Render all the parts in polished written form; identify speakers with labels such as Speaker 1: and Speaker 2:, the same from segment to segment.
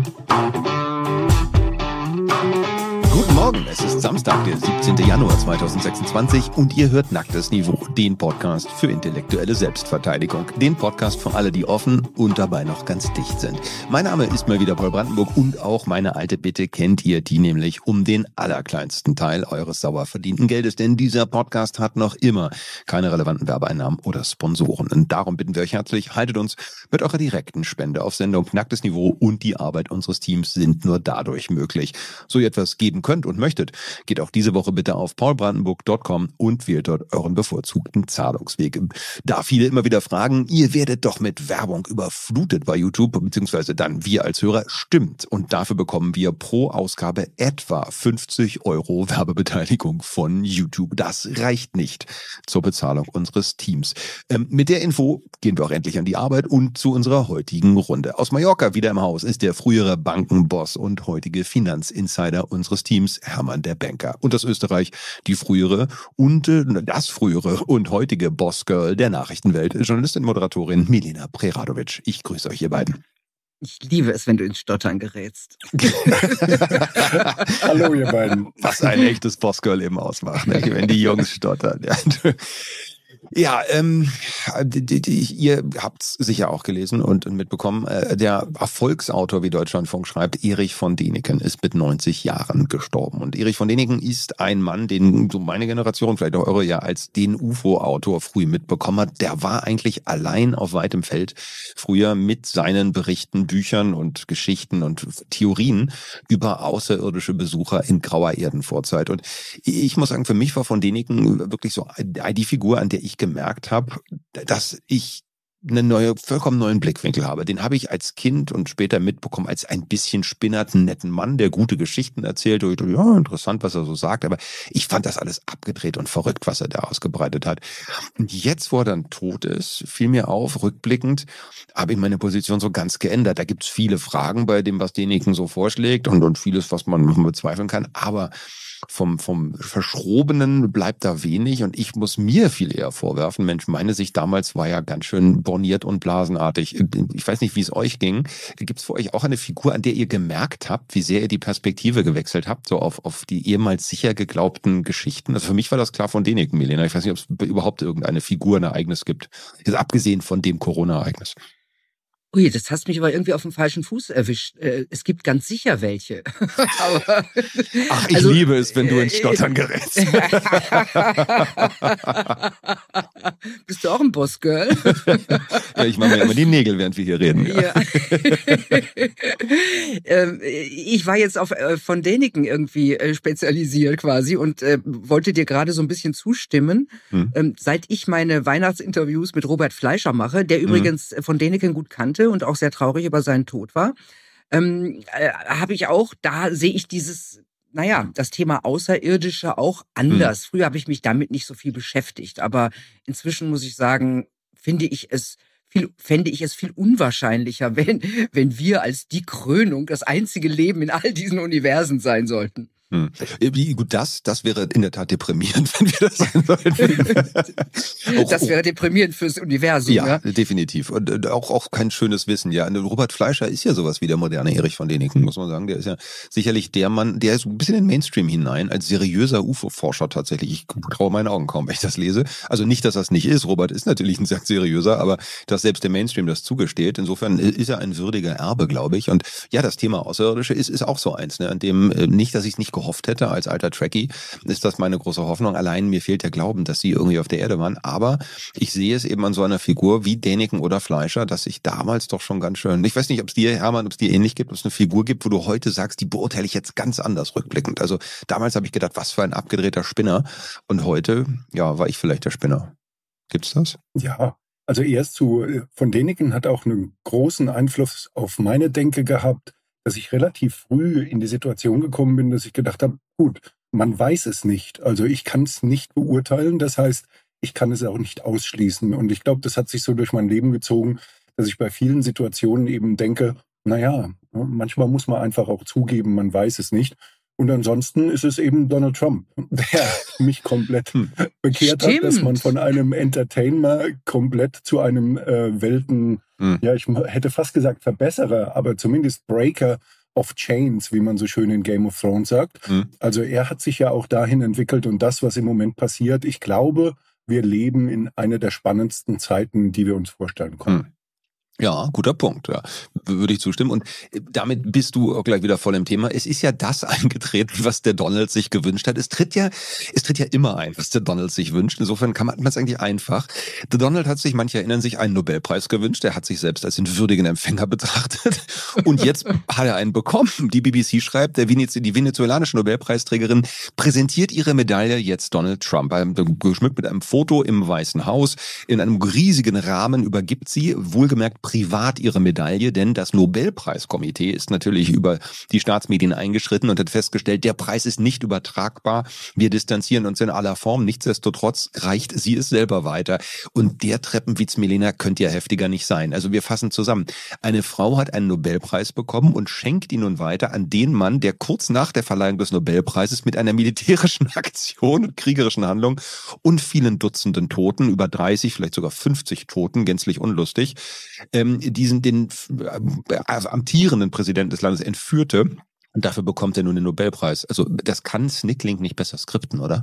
Speaker 1: Guten Morgen, es ist Samstag, der 17. Januar 2026 und ihr hört Nacktes Niveau, den Podcast für intellektuelle Selbstverteidigung. Den Podcast für alle, die offen und dabei noch ganz dicht sind. Mein Name ist mal wieder Paul Brandenburg und auch meine alte Bitte kennt ihr, die nämlich um den allerkleinsten Teil eures sauer verdienten Geldes. Denn dieser Podcast hat noch immer keine relevanten Werbeeinnahmen oder Sponsoren. Und darum bitten wir euch herzlich, haltet uns mit eurer direkten Spende auf Sendung. Nacktes Niveau und die Arbeit unseres Teams sind nur dadurch möglich. So ihr etwas geben könnt und möchtet, geht auch diese Woche bitte auf paulbrandenburg.com und wählt dort euren bevorzugten Zahlungsweg. Da viele immer wieder fragen, ihr werdet doch mit Werbung überflutet bei YouTube, beziehungsweise dann wir als Hörer, stimmt. Und dafür bekommen wir pro Ausgabe etwa 50 € Werbebeteiligung von YouTube. Das reicht nicht zur Bezahlung unseres Teams. Mit der Info gehen wir auch endlich an die Arbeit und zu unserer heutigen Runde. Aus Mallorca wieder im Haus ist der frühere Bankenboss und heutige Finanzinsider unseres Teams, Hermann der Banker. Und aus Österreich die frühere und das frühere und heutige Bossgirl der Nachrichtenwelt, Journalistin und Moderatorin Milena Preradovic. Ich grüße euch, ihr beiden.
Speaker 2: Ich liebe es, wenn du ins Stottern gerätst.
Speaker 3: Hallo, ihr beiden.
Speaker 1: Was ein echtes Bossgirl eben ausmacht, ne? Wenn die Jungs stottern. Ja, ihr habt's sicher auch gelesen und mitbekommen, der Erfolgsautor, wie Deutschlandfunk schreibt, Erich von Däniken, ist mit 90 Jahren gestorben. Und Erich von Däniken ist ein Mann, den so meine Generation, vielleicht auch eure, ja als den UFO-Autor früh mitbekommen hat. Der war eigentlich allein auf weitem Feld früher mit seinen Berichten, Büchern und Geschichten und Theorien über außerirdische Besucher in grauer Erdenvorzeit. Und ich muss sagen, für mich war von Däniken wirklich so die Figur, an der ich gemerkt habe, dass ich einen vollkommen neuen Blickwinkel habe. Den habe ich als Kind und später mitbekommen als ein bisschen spinnerten, netten Mann, der gute Geschichten erzählt. Und ich dachte, ja, interessant, was er so sagt. Aber ich fand das alles abgedreht und verrückt, was er da ausgebreitet hat. Und jetzt, wo er dann tot ist, fiel mir auf, rückblickend, habe ich meine Position so ganz geändert. Da gibt es viele Fragen bei dem, was Däniken so vorschlägt und vieles, was man bezweifeln kann. Aber vom Verschrobenen bleibt da wenig und ich muss mir viel eher vorwerfen, Mensch, meine Sicht damals war ja ganz schön borniert und blasenartig. Ich weiß nicht, wie es euch ging. Gibt es für euch auch eine Figur, an der ihr gemerkt habt, wie sehr ihr die Perspektive gewechselt habt, so auf die ehemals sicher geglaubten Geschichten? Also für mich war das klar von Däniken, Milena. Ich weiß nicht, ob es überhaupt irgendeine Figur, ein Ereignis gibt. Jetzt abgesehen von dem Corona-Ereignis.
Speaker 2: Ui, das hast mich aber irgendwie auf dem falschen Fuß erwischt. Es gibt ganz sicher welche. Aber,
Speaker 1: ach, ich liebe es, wenn du ins Stottern gerätst.
Speaker 2: Bist du auch ein Bossgirl?
Speaker 1: Ja, ich mache mir immer die Nägel, während wir hier reden.
Speaker 2: Ja. Ich war jetzt auf von Däniken irgendwie spezialisiert quasi und wollte dir gerade so ein bisschen zustimmen. Seit ich meine Weihnachtsinterviews mit Robert Fleischer mache, der übrigens von Däniken gut kannte und auch sehr traurig über seinen Tod war, habe ich auch, da sehe ich das Thema Außerirdische auch anders. Früher habe ich mich damit nicht so viel beschäftigt, aber inzwischen muss ich sagen, fände ich es viel unwahrscheinlicher, wenn wir als die Krönung das einzige Leben in all diesen Universen sein sollten.
Speaker 1: Wie gut, das wäre in der Tat deprimierend, wenn wir das sein sollten.
Speaker 2: Das wäre deprimierend fürs Universum.
Speaker 1: Ja, definitiv. Und auch kein schönes Wissen. Ja, Robert Fleischer ist ja sowas wie der moderne Erich von Däniken, muss man sagen. Der ist ja sicherlich der Mann, der ist ein bisschen in den Mainstream hinein, als seriöser UFO-Forscher tatsächlich. Ich traue meinen Augen kaum, wenn ich das lese. Also nicht, dass das nicht ist. Robert ist natürlich ein sehr seriöser, aber dass selbst der Mainstream das zugesteht. Insofern ist er ein würdiger Erbe, glaube ich. Und ja, das Thema Außerirdische ist auch so eins, ne, an dem nicht, dass ich es nicht gehofft hätte als alter Trekkie, ist das meine große Hoffnung. Allein mir fehlt der Glauben, dass sie irgendwie auf der Erde waren. Aber ich sehe es eben an so einer Figur wie Däniken oder Fleischer, dass ich damals doch schon ganz schön, ich weiß nicht, ob es dir, Hermann, ob es dir ähnlich gibt, ob es eine Figur gibt, wo du heute sagst, die beurteile ich jetzt ganz anders rückblickend. Also damals habe ich gedacht, was für ein abgedrehter Spinner. Und heute, ja, war ich vielleicht der Spinner. Gibt's das?
Speaker 3: Ja, also von Däniken hat auch einen großen Einfluss auf meine Denke gehabt, dass ich relativ früh in die Situation gekommen bin, dass ich gedacht habe, gut, man weiß es nicht. Also ich kann es nicht beurteilen. Das heißt, ich kann es auch nicht ausschließen. Und ich glaube, das hat sich so durch mein Leben gezogen, dass ich bei vielen Situationen eben denke, naja, manchmal muss man einfach auch zugeben, man weiß es nicht. Und ansonsten ist es eben Donald Trump, der mich komplett bekehrt hat, dass man von einem Entertainer komplett zu einem ich hätte fast gesagt Verbesserer, aber zumindest Breaker of Chains, wie man so schön in Game of Thrones sagt. Also er hat sich ja auch dahin entwickelt und das, was im Moment passiert, ich glaube, wir leben in einer der spannendsten Zeiten, die wir uns vorstellen können.
Speaker 1: Ja, guter Punkt, ja. Würde ich zustimmen. Und damit bist du auch gleich wieder voll im Thema. Es ist ja das eingetreten, was der Donald sich gewünscht hat. Es tritt ja immer ein, was der Donald sich wünscht. Insofern kann man es eigentlich einfach. Der Donald hat sich, manche erinnern sich, einen Nobelpreis gewünscht. Er hat sich selbst als den würdigen Empfänger betrachtet. Und jetzt hat er einen bekommen. Die BBC schreibt, die venezuelanische Nobelpreisträgerin präsentiert ihre Medaille jetzt Donald Trump. Geschmückt mit einem Foto im Weißen Haus. In einem riesigen Rahmen übergibt sie, wohlgemerkt, privat ihre Medaille, denn das Nobelpreiskomitee ist natürlich über die Staatsmedien eingeschritten und hat festgestellt, der Preis ist nicht übertragbar. Wir distanzieren uns in aller Form. Nichtsdestotrotz reicht sie es selber weiter. Und der Treppenwitz, Milena, könnte ja heftiger nicht sein. Also wir fassen zusammen. Eine Frau hat einen Nobelpreis bekommen und schenkt ihn nun weiter an den Mann, der kurz nach der Verleihung des Nobelpreises mit einer militärischen Aktion und kriegerischen Handlung und vielen Dutzenden Toten, über 30, vielleicht sogar 50 Toten, gänzlich unlustig, den amtierenden Präsidenten des Landes entführte. Und dafür bekommt er nun den Nobelpreis. Also das kann Snickling nicht besser skripten, oder?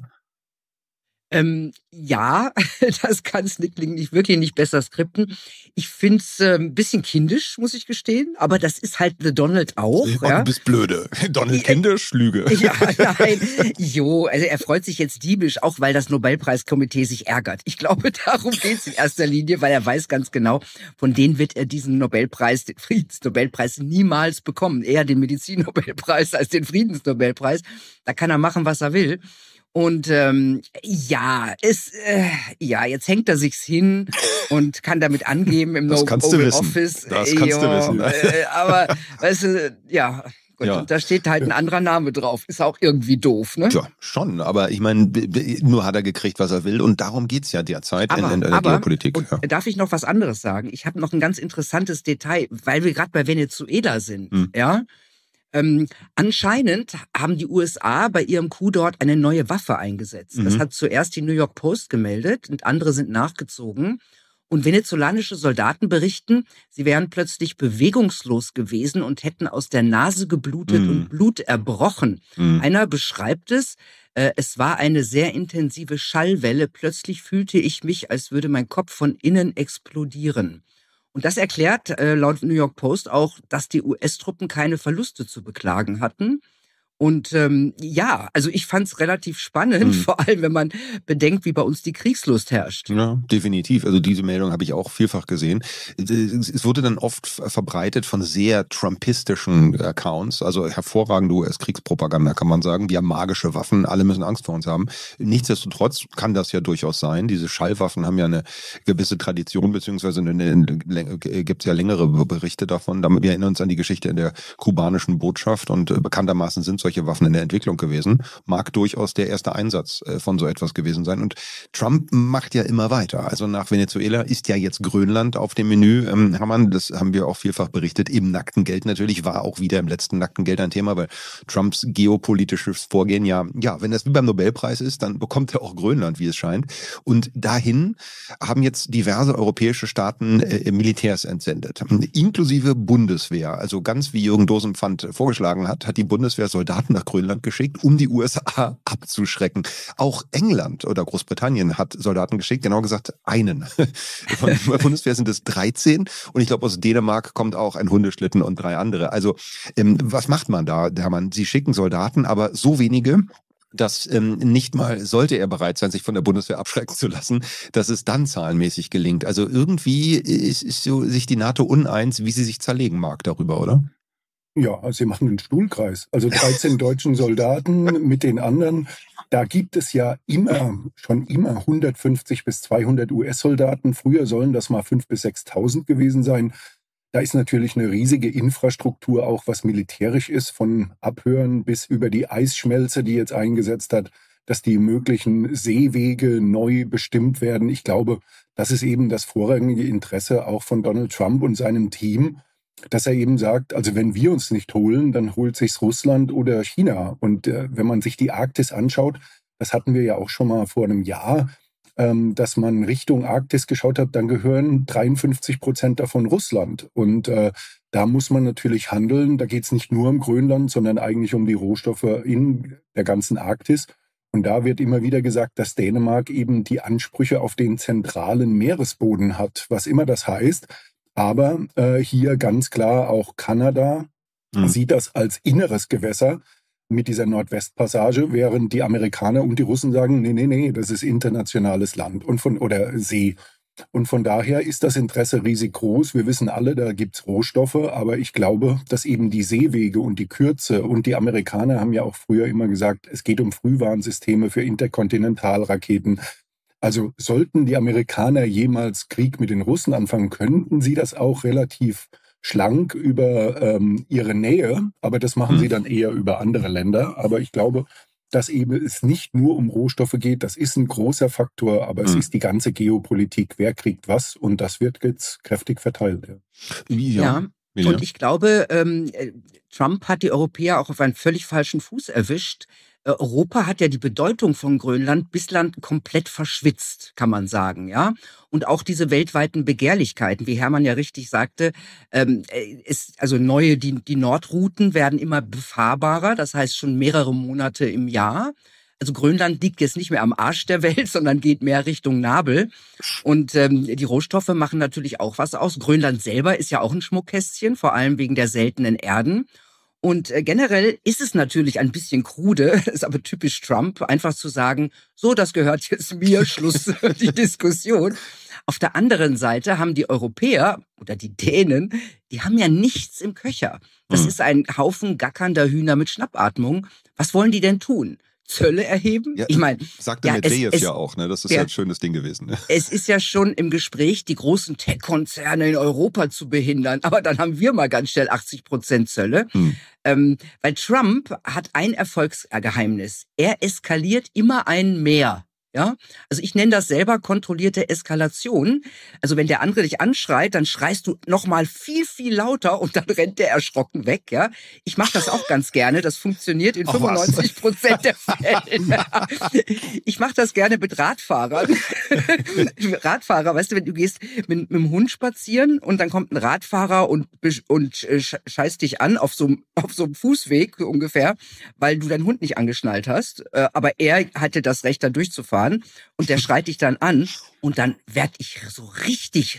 Speaker 2: Ja, das kann Snickling wirklich nicht besser skripten. Ich finde es ein bisschen kindisch, muss ich gestehen, aber das ist halt The Donald auch. Ja?
Speaker 1: Du bist blöde. Donald kindisch, Lüge.
Speaker 2: Ja, nein. Also er freut sich jetzt diebisch, auch weil das Nobelpreiskomitee sich ärgert. Ich glaube, darum geht es in erster Linie, weil er weiß ganz genau, von denen wird er diesen Nobelpreis, den Friedensnobelpreis, niemals bekommen. Eher den Medizinnobelpreis als den Friedensnobelpreis. Da kann er machen, was er will. Und jetzt hängt er sich's hin und kann damit angeben im Oval Office.
Speaker 1: Das kannst du wissen.
Speaker 2: Aber weißt du, gut, und da steht halt ein anderer Name drauf. Ist auch irgendwie doof, ne?
Speaker 1: Ja, schon. Aber ich meine, nur hat er gekriegt, was er will. Und darum geht's ja derzeit in der Geopolitik.
Speaker 2: Und darf ich noch was anderes sagen? Ich habe noch ein ganz interessantes Detail, weil wir gerade bei Venezuela sind. Ja. Anscheinend haben die USA bei ihrem Coup dort eine neue Waffe eingesetzt. Das hat zuerst die New York Post gemeldet und andere sind nachgezogen. Und venezolanische Soldaten berichten, sie wären plötzlich bewegungslos gewesen und hätten aus der Nase geblutet und Blut erbrochen. Einer beschreibt es war eine sehr intensive Schallwelle. Plötzlich fühlte ich mich, als würde mein Kopf von innen explodieren. Und das erklärt laut New York Post auch, dass die US-Truppen keine Verluste zu beklagen hatten. Und also ich fand's relativ spannend, vor allem wenn man bedenkt, wie bei uns die Kriegslust herrscht.
Speaker 1: Ja, definitiv. Also diese Meldung habe ich auch vielfach gesehen. Es wurde dann oft verbreitet von sehr trumpistischen Accounts, also hervorragende US-Kriegspropaganda, kann man sagen. Wir haben magische Waffen, alle müssen Angst vor uns haben. Nichtsdestotrotz kann das ja durchaus sein. Diese Schallwaffen haben ja eine gewisse Tradition, beziehungsweise gibt es ja längere Berichte davon. Wir erinnern uns an die Geschichte in der kubanischen Botschaft und bekanntermaßen sind solche Waffen in der Entwicklung gewesen, mag durchaus der erste Einsatz von so etwas gewesen sein. Und Trump macht ja immer weiter. Also nach Venezuela ist ja jetzt Grönland auf dem Menü. Hermann, das haben wir auch vielfach berichtet, im nackten Geld natürlich, war auch wieder im letzten nackten Geld ein Thema, weil Trumps geopolitisches Vorgehen wenn das wie beim Nobelpreis ist, dann bekommt er auch Grönland, wie es scheint. Und dahin haben jetzt diverse europäische Staaten Militärs entsendet, inklusive Bundeswehr. Also ganz wie Jürgen Dosenpfand vorgeschlagen hat die Bundeswehr Soldaten nach Grönland geschickt, um die USA abzuschrecken. Auch England oder Großbritannien hat Soldaten geschickt, genau gesagt einen. Von der Bundeswehr sind es 13 und ich glaube aus Dänemark kommt auch ein Hundeschlitten und 3 andere. Also was macht man da, Hermann? Sie schicken Soldaten, aber so wenige, dass nicht mal sollte er bereit sein, sich von der Bundeswehr abschrecken zu lassen, dass es dann zahlenmäßig gelingt. Also irgendwie ist so sich die NATO uneins, wie sie sich zerlegen mag darüber, oder?
Speaker 3: Ja, also sie machen einen Stuhlkreis. Also 13 deutschen Soldaten mit den anderen. Da gibt es ja schon immer 150 bis 200 US-Soldaten. Früher sollen das mal 5.000 bis 6.000 gewesen sein. Da ist natürlich eine riesige Infrastruktur, auch was militärisch ist, von Abhören bis über die Eisschmelze, die jetzt eingesetzt hat, dass die möglichen Seewege neu bestimmt werden. Ich glaube, das ist eben das vorrangige Interesse auch von Donald Trump und seinem Team, dass er eben sagt, also wenn wir uns nicht holen, dann holt sich's Russland oder China. Und wenn man sich die Arktis anschaut, das hatten wir ja auch schon mal vor einem Jahr, dass man Richtung Arktis geschaut hat, dann gehören 53% davon Russland. Und da muss man natürlich handeln. Da geht es nicht nur um Grönland, sondern eigentlich um die Rohstoffe in der ganzen Arktis. Und da wird immer wieder gesagt, dass Dänemark eben die Ansprüche auf den zentralen Meeresboden hat, was immer das heißt. Aber hier ganz klar auch Kanada sieht das als inneres Gewässer mit dieser Nordwestpassage, während die Amerikaner und die Russen sagen, nee, das ist internationales Land oder See. Und von daher ist das Interesse riesig groß. Wir wissen alle, da gibt's Rohstoffe, aber ich glaube, dass eben die Seewege und die Kürze und die Amerikaner haben ja auch früher immer gesagt, es geht um Frühwarnsysteme für Interkontinentalraketen. Also sollten die Amerikaner jemals Krieg mit den Russen anfangen, könnten sie das auch relativ schlank über ihre Nähe, aber das machen sie dann eher über andere Länder. Aber ich glaube, dass eben es nicht nur um Rohstoffe geht, das ist ein großer Faktor, aber es ist die ganze Geopolitik, wer kriegt was, und das wird jetzt kräftig verteilt.
Speaker 2: Ja. Und ich glaube, Trump hat die Europäer auch auf einen völlig falschen Fuß erwischt. Europa hat ja die Bedeutung von Grönland bislang komplett verschwitzt, kann man sagen, ja. Und auch diese weltweiten Begehrlichkeiten, wie Hermann ja richtig sagte, die Nordrouten werden immer befahrbarer, das heißt schon mehrere Monate im Jahr. Also Grönland liegt jetzt nicht mehr am Arsch der Welt, sondern geht mehr Richtung Nabel. Und die Rohstoffe machen natürlich auch was aus. Grönland selber ist ja auch ein Schmuckkästchen, vor allem wegen der seltenen Erden. Und generell ist es natürlich ein bisschen krude, ist aber typisch Trump, einfach zu sagen, so, das gehört jetzt mir, Schluss, die Diskussion. Auf der anderen Seite haben die Europäer oder die Dänen, die haben ja nichts im Köcher. Das ist ein Haufen gackernder Hühner mit Schnappatmung. Was wollen die denn tun? Zölle erheben?
Speaker 1: Ja,
Speaker 2: ich meine,
Speaker 1: sagte Medvedev ja auch, ne? Das ist ja ein schönes Ding gewesen. Ne?
Speaker 2: Es ist ja schon im Gespräch, die großen Tech-Konzerne in Europa zu behindern. Aber dann haben wir mal ganz schnell 80% Zölle. Weil Trump hat ein Erfolgsgeheimnis. Er eskaliert immer ein Mehr. Ja, also ich nenne das selber kontrollierte Eskalation. Also wenn der andere dich anschreit, dann schreist du noch mal viel, viel lauter und dann rennt der erschrocken weg. Ja, ich mache das auch ganz gerne. Das funktioniert in 95% der Fälle. Ich mache das gerne mit Radfahrern. Radfahrer, weißt du, wenn du gehst mit dem Hund spazieren und dann kommt ein Radfahrer und scheißt dich an auf so einem Fußweg ungefähr, weil du deinen Hund nicht angeschnallt hast. Aber er hatte das Recht, da durchzufahren. Und der schreit dich dann an und dann werd ich so richtig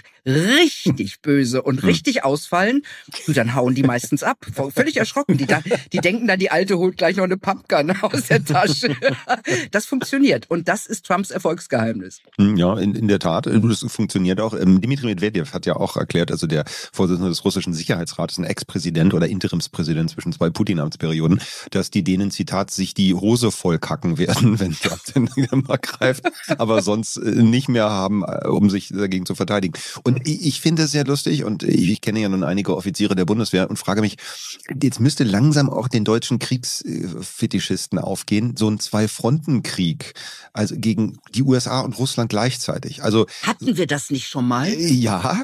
Speaker 2: böse und richtig ausfallen. Und dann hauen die meistens ab. Völlig erschrocken. Die denken dann, die Alte holt gleich noch eine Pumpgun aus der Tasche. Das funktioniert. Und das ist Trumps Erfolgsgeheimnis.
Speaker 1: Ja, in der Tat. Das funktioniert auch. Dmitri Medvedev hat ja auch erklärt, also der Vorsitzende des russischen Sicherheitsrates, ein Ex-Präsident oder Interimspräsident zwischen zwei Putin-Amtsperioden, dass die Dänen, Zitat, sich die Hose vollkacken werden, wenn Trump den mal greift, aber sonst nicht mehr haben, um sich dagegen zu verteidigen. Und ich finde es sehr lustig und ich kenne ja nun einige Offiziere der Bundeswehr und frage mich, jetzt müsste langsam auch den deutschen Kriegsfetischisten aufgehen, so ein Zwei-Fronten-Krieg, also gegen die USA und Russland gleichzeitig. Also
Speaker 2: hatten wir das nicht schon mal?
Speaker 1: Ja,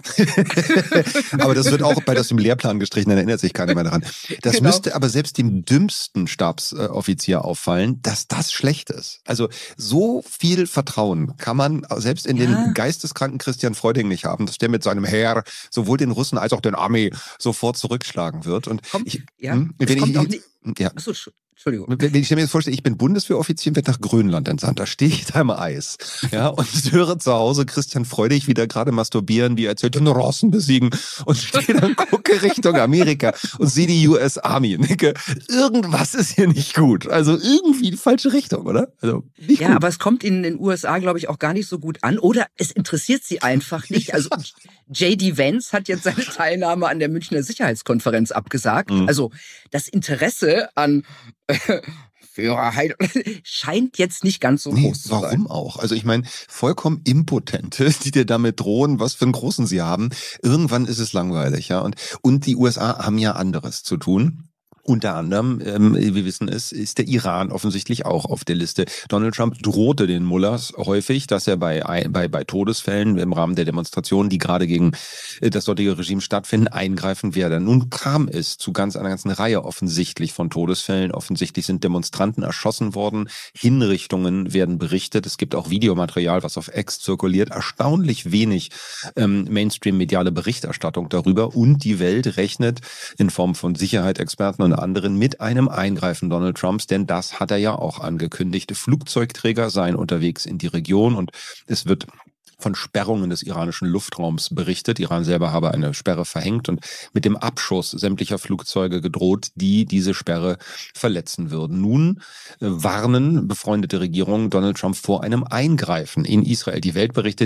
Speaker 1: aber das wird auch bei das im Lehrplan gestrichen, dann erinnert sich keiner mehr daran. Das müsste aber selbst dem dümmsten Stabsoffizier auffallen, dass das schlecht ist. Also so viel Vertrauen kann man selbst in den geisteskranken Christian Freuding nicht haben, dass der mit seinem Heer sowohl den Russen als auch den Armee sofort zurückschlagen wird. Und Entschuldigung. Wenn ich mir jetzt vorstelle, ich bin Bundeswehroffizier und werde nach Grönland entsandt, da stehe ich da im Eis. Ja, und höre zu Hause Christian Freudig wieder gerade masturbieren, wie er erzählt, den Russen besiegen und stehe dann, gucke Richtung Amerika und sehe die US Army und denke, irgendwas ist hier nicht gut. Also irgendwie die falsche Richtung, oder? Also nicht gut.
Speaker 2: Aber es kommt in den USA, glaube ich, auch gar nicht so gut an. Oder es interessiert sie einfach nicht. Also J.D. Vance hat jetzt seine Teilnahme an der Münchner Sicherheitskonferenz abgesagt. Also das Interesse an Führerheit scheint jetzt nicht ganz so groß zu sein.
Speaker 1: Warum auch? Also ich meine, vollkommen Impotente, die dir damit drohen, was für einen Großen sie haben. Irgendwann ist es langweilig, ja. Und die USA haben ja anderes zu tun. Unter anderem, wir wissen es, ist der Iran offensichtlich auch auf der Liste. Donald Trump drohte den Mullahs häufig, dass er bei Todesfällen im Rahmen der Demonstrationen, die gerade gegen das dortige Regime stattfinden, eingreifen werde. Nun kam es zu einer ganzen Reihe offensichtlich von Todesfällen. Offensichtlich sind Demonstranten erschossen worden. Hinrichtungen werden berichtet. Es gibt auch Videomaterial, was auf X zirkuliert. Erstaunlich wenig Mainstream-mediale Berichterstattung darüber. Und die Welt rechnet in Form von Sicherheitsexperten und anderen mit einem Eingreifen Donald Trumps, denn das hat er ja auch angekündigt. Flugzeugträger seien unterwegs in die Region und es wird von Sperrungen des iranischen Luftraums berichtet. Iran selber habe eine Sperre verhängt und mit dem Abschuss sämtlicher Flugzeuge gedroht, die diese Sperre verletzen würden. Nun warnen befreundete Regierungen Donald Trump vor einem Eingreifen in Israel. Die Welt berichtet,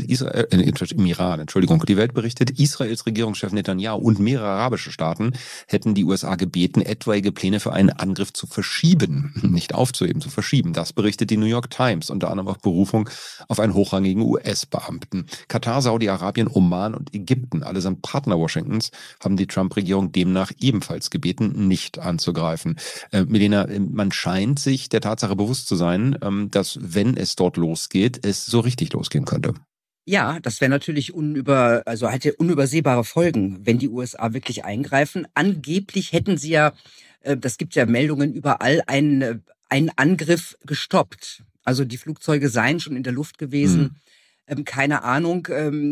Speaker 1: im Iran, die Welt berichtet, Israels Regierungschef Netanyahu und mehrere arabische Staaten hätten die USA gebeten, etwaige Pläne für einen Angriff zu verschieben, nicht aufzuheben, zu verschieben. Das berichtet die New York Times, unter anderem auf Berufung auf einen hochrangigen US-Beamten. Katar, Saudi-Arabien, Oman und Ägypten, allesamt Partner Washingtons, haben die Trump-Regierung demnach ebenfalls gebeten, nicht anzugreifen. Milena, man scheint sich der Tatsache bewusst zu sein, dass, wenn es dort losgeht, es so richtig losgehen könnte.
Speaker 2: Ja, das wäre natürlich hätte unübersehbare Folgen, wenn die USA wirklich eingreifen. Angeblich hätten sie ja, das gibt ja Meldungen überall, einen Angriff gestoppt. Also die Flugzeuge seien schon in der Luft gewesen. Keine Ahnung.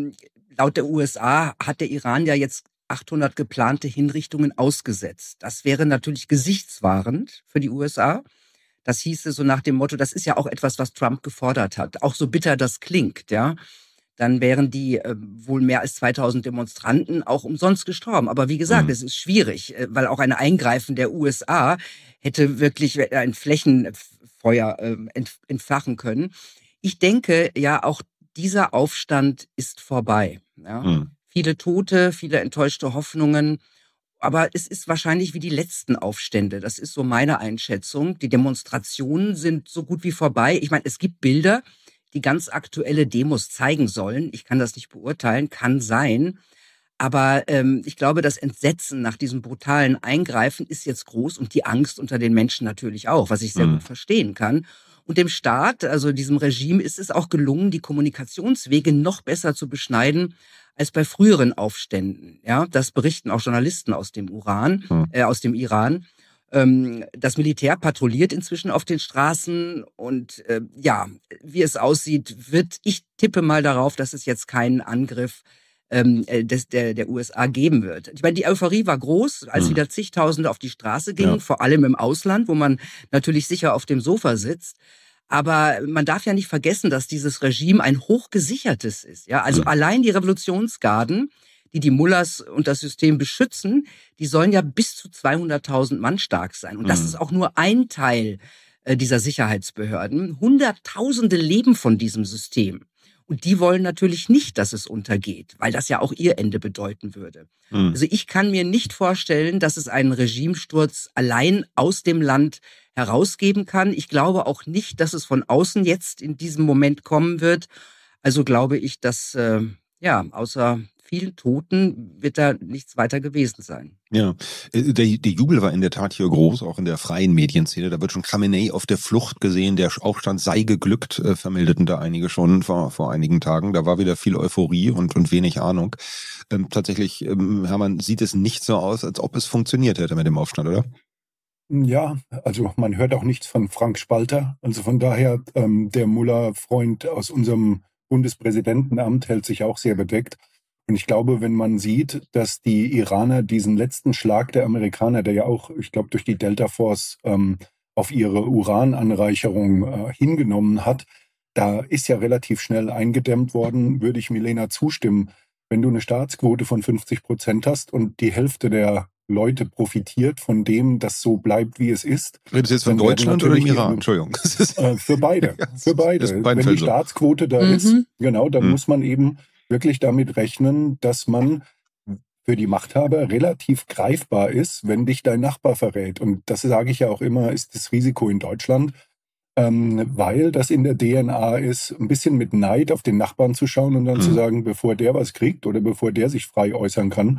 Speaker 2: Laut der USA hat der Iran ja jetzt 800 geplante Hinrichtungen ausgesetzt. Das wäre natürlich gesichtswahrend für die USA. Das hieße so nach dem Motto, das ist ja auch etwas, was Trump gefordert hat. Auch so bitter das klingt, ja. Dann wären die wohl mehr als 2000 Demonstranten auch umsonst gestorben. Aber wie gesagt, es ist schwierig, weil auch ein Eingreifen der USA hätte wirklich ein Flächenfeuer entfachen können. Ich denke ja, auch dieser Aufstand ist vorbei. Ja? Viele Tote, viele enttäuschte Hoffnungen. Aber es ist wahrscheinlich wie die letzten Aufstände. Das ist so meine Einschätzung. Die Demonstrationen sind so gut wie vorbei. Ich meine, es gibt Bilder, die ganz aktuelle Demos zeigen sollen. Ich kann das nicht beurteilen, kann sein. Aber ich glaube, das Entsetzen nach diesem brutalen Eingreifen ist jetzt groß und die Angst unter den Menschen natürlich auch, was ich sehr gut verstehen kann. Und dem Staat, also diesem Regime, ist es auch gelungen, die Kommunikationswege noch besser zu beschneiden als bei früheren Aufständen. Ja, das berichten auch Journalisten aus dem Iran. Das Militär patrouilliert inzwischen auf den Straßen und wie es aussieht, ich tippe mal darauf, dass es jetzt keinen Angriff der USA geben wird. Ich meine, die Euphorie war groß, als wieder zigtausende auf die Straße gingen, vor allem im Ausland, wo man natürlich sicher auf dem Sofa sitzt. Aber man darf ja nicht vergessen, dass dieses Regime ein hochgesichertes ist. Ja, also allein die Revolutionsgarden, die Mullahs und das System beschützen, die sollen ja bis zu 200.000 Mann stark sein. Und das ist auch nur ein Teil dieser Sicherheitsbehörden. Hunderttausende leben von diesem System. Und die wollen natürlich nicht, dass es untergeht, weil das ja auch ihr Ende bedeuten würde. Also ich kann mir nicht vorstellen, dass es einen Regimesturz allein aus dem Land herausgeben kann. Ich glaube auch nicht, dass es von außen jetzt in diesem Moment kommen wird. Also glaube ich, dass außer vielen Toten wird da nichts weiter gewesen sein.
Speaker 1: Ja, der Jubel war in der Tat hier groß, auch in der freien Medienszene. Da wird schon Khamenei auf der Flucht gesehen, der Aufstand sei geglückt, vermeldeten da einige schon vor einigen Tagen. Da war wieder viel Euphorie und wenig Ahnung. Tatsächlich, Hermann, sieht es nicht so aus, als ob es funktioniert hätte mit dem Aufstand, oder?
Speaker 3: Ja, also man hört auch nichts von Frank Spalter. Also von daher, der Mullah-Freund aus unserem Bundespräsidentenamt hält sich auch sehr bedeckt. Und ich glaube, wenn man sieht, dass die Iraner diesen letzten Schlag der Amerikaner, der ja auch, ich glaube, durch die Delta Force auf ihre Urananreicherung hingenommen hat, da ist ja relativ schnell eingedämmt worden, würde ich Milena zustimmen. Wenn du eine Staatsquote von 50% hast und die Hälfte der Leute profitiert von dem, dass so bleibt, wie es ist.
Speaker 1: Redest du jetzt von Deutschland oder dem Iran? Entschuldigung.
Speaker 3: Für beide. Für beide. Wenn die Staatsquote da ist, genau, dann muss man eben wirklich damit rechnen, dass man für die Machthaber relativ greifbar ist, wenn dich dein Nachbar verrät. Und das sage ich ja auch immer, ist das Risiko in Deutschland, weil das in der DNA ist, ein bisschen mit Neid auf den Nachbarn zu schauen und dann zu sagen, bevor der was kriegt oder bevor der sich frei äußern kann,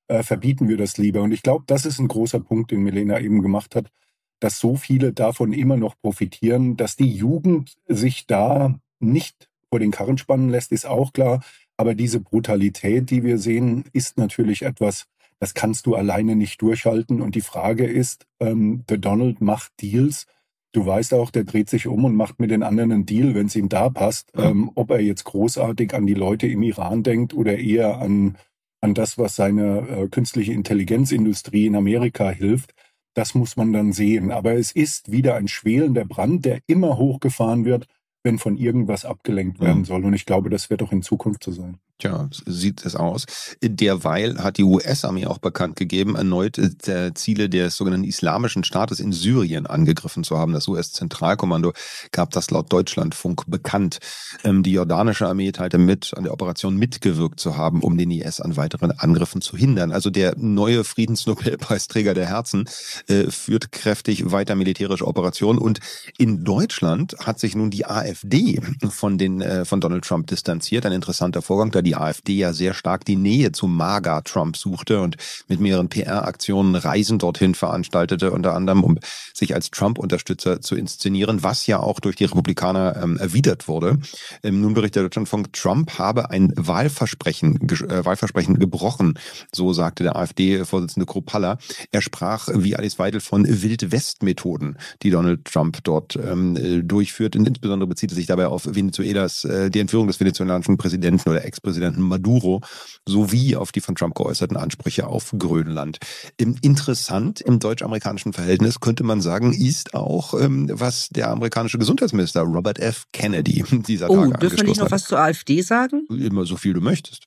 Speaker 3: verbieten wir das lieber. Und ich glaube, das ist ein großer Punkt, den Milena eben gemacht hat, dass so viele davon immer noch profitieren, dass die Jugend sich da nicht vor den Karren spannen lässt, ist auch klar. Aber diese Brutalität, die wir sehen, ist natürlich etwas, das kannst du alleine nicht durchhalten. Und die Frage ist, der Donald macht Deals. Du weißt auch, der dreht sich um und macht mit den anderen einen Deal, wenn es ihm da passt. Ob er jetzt großartig an die Leute im Iran denkt oder eher an das, was seine künstliche Intelligenzindustrie in Amerika hilft, das muss man dann sehen. Aber es ist wieder ein schwelender Brand, der immer hochgefahren wird, wenn von irgendwas abgelenkt werden soll. Und ich glaube, das wird auch in Zukunft so sein.
Speaker 1: Tja, sieht es aus. Derweil hat die US-Armee auch bekannt gegeben, erneut Ziele des sogenannten Islamischen Staates in Syrien angegriffen zu haben. Das US-Zentralkommando gab das laut Deutschlandfunk bekannt. Die jordanische Armee teilte mit, an der Operation mitgewirkt zu haben, um den IS an weiteren Angriffen zu hindern. Also der neue Friedensnobelpreisträger der Herzen führt kräftig weiter militärische Operationen. Und in Deutschland hat sich nun die AfD von Donald Trump distanziert. Ein interessanter Vorgang, da die AfD ja sehr stark die Nähe zu MAGA-Trump suchte und mit mehreren PR-Aktionen Reisen dorthin veranstaltete, unter anderem, um sich als Trump-Unterstützer zu inszenieren, was ja auch durch die Republikaner erwidert wurde. Nun berichtet Deutschlandfunk, Trump habe ein Wahlversprechen gebrochen, so sagte der AfD-Vorsitzende Kruppalla. Er sprach, wie Alice Weidel, von Wild-West-Methoden, die Donald Trump dort durchführt. Und insbesondere bezieht es sich dabei auf die Entführung des venezolanischen Präsidenten oder Ex-Präsidenten Maduro sowie auf die von Trump geäußerten Ansprüche auf Grönland. Interessant im deutsch-amerikanischen Verhältnis könnte man sagen, ist auch, was der amerikanische Gesundheitsminister Robert F. Kennedy dieser Tage angestoßen hat.
Speaker 2: Dürfen wir nicht noch was zur AfD sagen?
Speaker 1: Immer so viel du möchtest.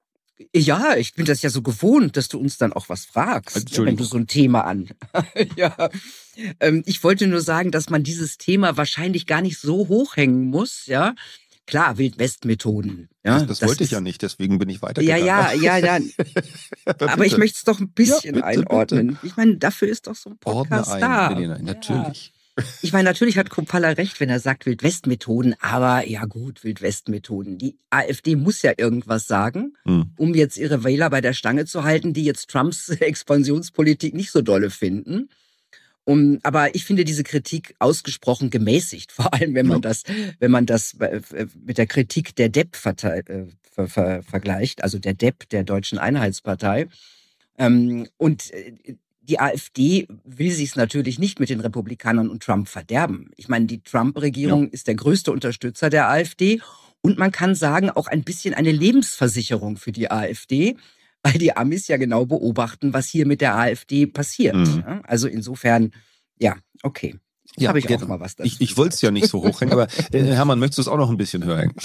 Speaker 2: Ja, ich bin das ja so gewohnt, dass du uns dann auch was fragst, wenn du so ein Thema an. Ja, ich wollte nur sagen, dass man dieses Thema wahrscheinlich gar nicht so hochhängen muss, ja. Klar, Wild-West-Methoden. Ja,
Speaker 1: das wollte ich ja nicht, deswegen bin ich weitergegangen.
Speaker 2: Ja. Aber ich möchte es doch ein bisschen einordnen. Bitte. Ich meine, dafür ist doch so ein Podcast da.
Speaker 1: Milena, natürlich.
Speaker 2: Ja. Ich meine, natürlich hat Kruppalla recht, wenn er sagt Wild-West-Methoden, aber ja gut, Wild-West-Methoden. Die AfD muss ja irgendwas sagen, um jetzt ihre Wähler bei der Stange zu halten, die jetzt Trumps Expansionspolitik nicht so dolle finden. Aber ich finde diese Kritik ausgesprochen gemäßigt, vor allem wenn man das mit der Kritik der DEP vergleicht, also der DEP, der Deutschen Einheitspartei. Und die AfD will sich es natürlich nicht mit den Republikanern und Trump verderben. Ich meine, die Trump-Regierung ist der größte Unterstützer der AfD und man kann sagen, auch ein bisschen eine Lebensversicherung für die AfD, weil die Amis ja genau beobachten, was hier mit der AfD passiert. Ja, also insofern, ja, okay.
Speaker 1: Ja,
Speaker 2: habe ich auch mal was dazu.
Speaker 1: Ich wollte es ja nicht so hochhängen, aber Hermann, möchtest du es auch noch ein bisschen höher hängen?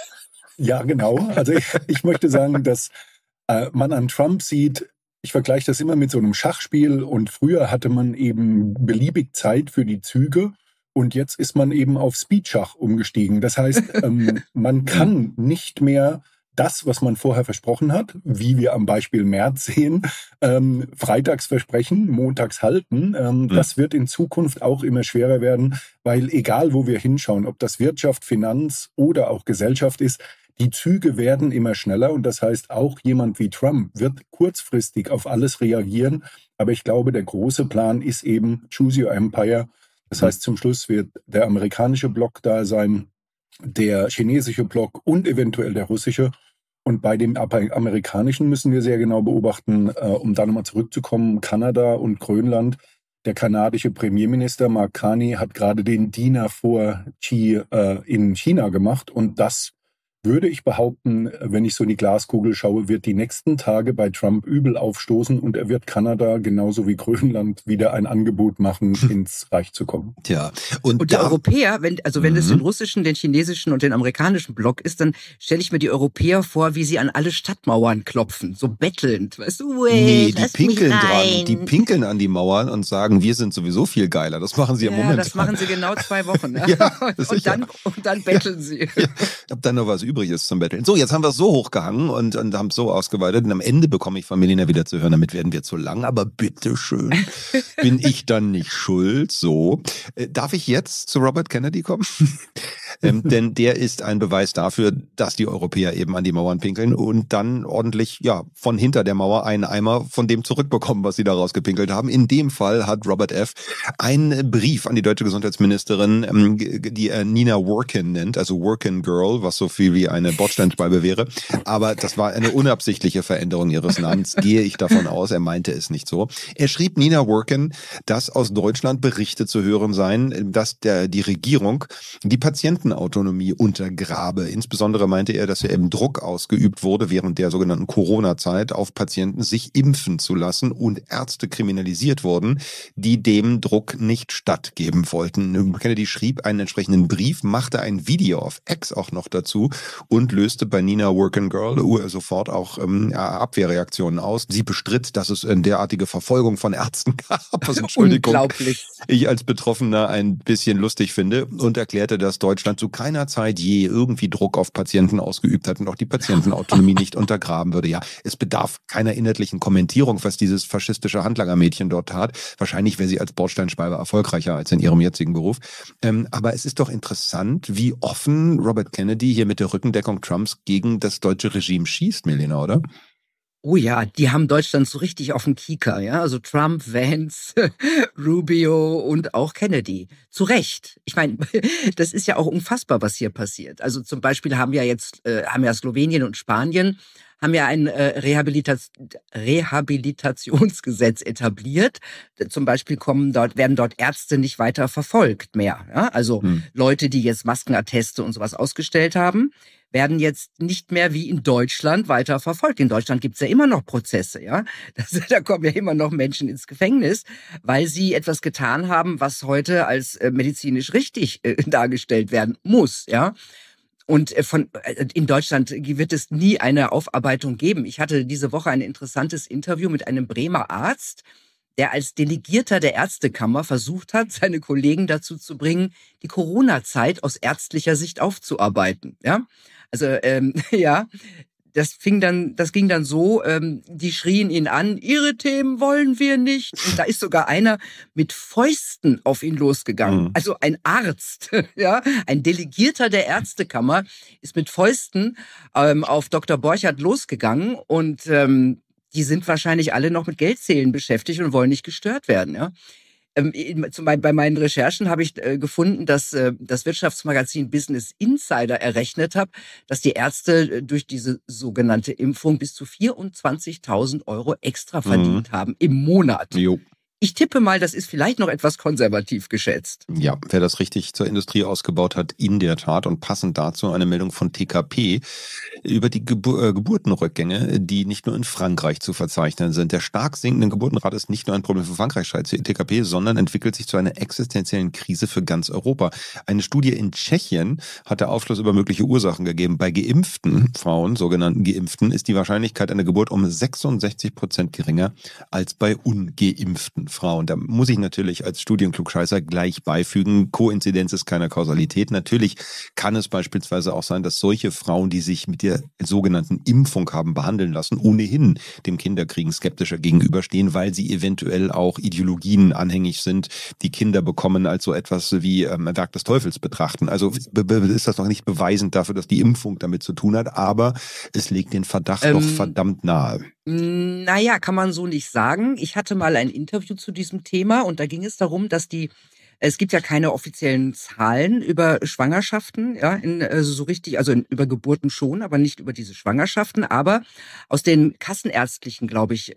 Speaker 3: Ja, genau. Also ich möchte sagen, dass man an Trump sieht, ich vergleiche das immer mit so einem Schachspiel und früher hatte man eben beliebig Zeit für die Züge und jetzt ist man eben auf Speedschach umgestiegen. Das heißt, man kann nicht mehr das, was man vorher versprochen hat, wie wir am Beispiel Merz sehen, freitags versprechen, montags halten. Das wird in Zukunft auch immer schwerer werden, weil egal wo wir hinschauen, ob das Wirtschaft, Finanz oder auch Gesellschaft ist, die Züge werden immer schneller und das heißt, auch jemand wie Trump wird kurzfristig auf alles reagieren. Aber ich glaube, der große Plan ist eben Choose Your Empire. Das heißt, zum Schluss wird der amerikanische Block da sein, der chinesische Block und eventuell der russische. Und bei dem amerikanischen müssen wir sehr genau beobachten, um da nochmal zurückzukommen, Kanada und Grönland. Der kanadische Premierminister Mark Carney hat gerade den Diener vor Xi in China gemacht und das würde ich behaupten, wenn ich so in die Glaskugel schaue, wird die nächsten Tage bei Trump übel aufstoßen und er wird Kanada genauso wie Grönland wieder ein Angebot machen, ins Reich zu kommen.
Speaker 1: Tja.
Speaker 2: Und die Europäer, wenn es den russischen, den chinesischen und den amerikanischen Block ist, dann stelle ich mir die Europäer vor, wie sie an alle Stadtmauern klopfen, so bettelnd. Weißt du,
Speaker 1: nee, die pinkeln dran. Die pinkeln an die Mauern und sagen, wir sind sowieso viel geiler. Das machen sie ja momentan.
Speaker 2: Ja, das machen sie genau 2 Wochen. Ne?
Speaker 1: Ja,
Speaker 2: und dann betteln sie.
Speaker 1: Ja, ob dann noch was übrig ist zum Betteln. So, jetzt haben wir es so hochgehangen und haben es so ausgeweitet und am Ende bekomme ich von Milena wieder zu hören, damit werden wir zu lang, aber bitteschön, bin ich dann nicht schuld? So, darf ich jetzt zu Robert Kennedy kommen? Denn der ist ein Beweis dafür, dass die Europäer eben an die Mauern pinkeln und dann ordentlich, von hinter der Mauer einen Eimer von dem zurückbekommen, was sie da rausgepinkelt haben. In dem Fall hat Robert F. einen Brief an die deutsche Gesundheitsministerin, die er Nina Workin nennt, also Workin Girl, was so viel wie eine Bordsteinschwalbe wäre. Aber das war eine unabsichtliche Veränderung ihres Namens, gehe ich davon aus. Er meinte es nicht so. Er schrieb Nina Workin, dass aus Deutschland Berichte zu hören seien, dass die Regierung die Patientenautonomie untergrabe. Insbesondere meinte er, dass eben Druck ausgeübt wurde während der sogenannten Corona-Zeit auf Patienten, sich impfen zu lassen und Ärzte kriminalisiert wurden, die dem Druck nicht stattgeben wollten. Kennedy schrieb einen entsprechenden Brief, machte ein Video auf X auch noch dazu und löste bei Nina Workin Girl sofort auch Abwehrreaktionen aus. Sie bestritt, dass es eine derartige Verfolgung von Ärzten gab, was Entschuldigung,
Speaker 2: unglaublich,
Speaker 1: ich als Betroffener ein bisschen lustig finde, und erklärte, dass Deutschland zu keiner Zeit je irgendwie Druck auf Patienten ausgeübt hat und auch die Patientenautonomie nicht untergraben würde. Ja, es bedarf keiner inhaltlichen Kommentierung, was dieses faschistische Handlangermädchen dort tat. Wahrscheinlich wäre sie als Bordsteinschwalbe erfolgreicher als in ihrem jetzigen Beruf. Aber es ist doch interessant, wie offen Robert Kennedy hier mit der Rückendeckung Trumps gegen das deutsche Regime schießt, Melina, oder?
Speaker 2: Oh ja, die haben Deutschland so richtig auf dem Kieker, ja. Also Trump, Vance, Rubio und auch Kennedy. Zu Recht. Ich meine, das ist ja auch unfassbar, was hier passiert. Also zum Beispiel haben ja Slowenien und Spanien haben ja ein Rehabilitationsgesetz etabliert. Zum Beispiel werden dort Ärzte nicht weiter verfolgt mehr. Ja? Also Leute, die jetzt Maskenatteste und sowas ausgestellt haben, werden jetzt nicht mehr wie in Deutschland weiter verfolgt. In Deutschland gibt's ja immer noch Prozesse, ja. Da kommen ja immer noch Menschen ins Gefängnis, weil sie etwas getan haben, was heute als medizinisch richtig dargestellt werden muss, ja. Und in Deutschland wird es nie eine Aufarbeitung geben. Ich hatte diese Woche ein interessantes Interview mit einem Bremer Arzt, der als Delegierter der Ärztekammer versucht hat, seine Kollegen dazu zu bringen, die Corona-Zeit aus ärztlicher Sicht aufzuarbeiten. Ja, also das ging dann so, die schrien ihn an, ihre Themen wollen wir nicht. Und da ist sogar einer mit Fäusten auf ihn losgegangen. Also ein Arzt, ja, ein Delegierter der Ärztekammer ist mit Fäusten auf Dr. Borchardt losgegangen und die sind wahrscheinlich alle noch mit Geldzählen beschäftigt und wollen nicht gestört werden, ja. Bei meinen Recherchen habe ich gefunden, dass das Wirtschaftsmagazin Business Insider errechnet hat, dass die Ärzte durch diese sogenannte Impfung bis zu 24.000 € extra verdient haben im Monat.
Speaker 1: Jo.
Speaker 2: Ich tippe mal, das ist vielleicht noch etwas konservativ geschätzt.
Speaker 1: Ja, wer das richtig zur Industrie ausgebaut hat, in der Tat. Und passend dazu eine Meldung von TKP über die Geburtenrückgänge, die nicht nur in Frankreich zu verzeichnen sind. Der stark sinkende Geburtenrate ist nicht nur ein Problem für Frankreich, schreibt TKP, sondern entwickelt sich zu einer existenziellen Krise für ganz Europa. Eine Studie in Tschechien hat der Aufschluss über mögliche Ursachen gegeben. Bei geimpften Frauen, sogenannten Geimpften, ist die Wahrscheinlichkeit einer Geburt um 66% geringer als bei ungeimpften Frauen. Da muss ich natürlich als Studienklugscheißer gleich beifügen, Koinzidenz ist keine Kausalität. Natürlich kann es beispielsweise auch sein, dass solche Frauen, die sich mit der sogenannten Impfung haben behandeln lassen, ohnehin dem Kinderkriegen skeptischer gegenüberstehen, weil sie eventuell auch Ideologien anhängig sind, die Kinder bekommen als so etwas wie Werk des Teufels betrachten. Also ist das noch nicht beweisend dafür, dass die Impfung damit zu tun hat, aber es legt den Verdacht doch verdammt nahe.
Speaker 2: Naja, kann man so nicht sagen. Ich hatte mal ein Interview zu diesem Thema und da ging es darum, dass es gibt ja keine offiziellen Zahlen über Schwangerschaften, ja, über Geburten schon, aber nicht über diese Schwangerschaften. Aber aus den kassenärztlichen, glaube ich,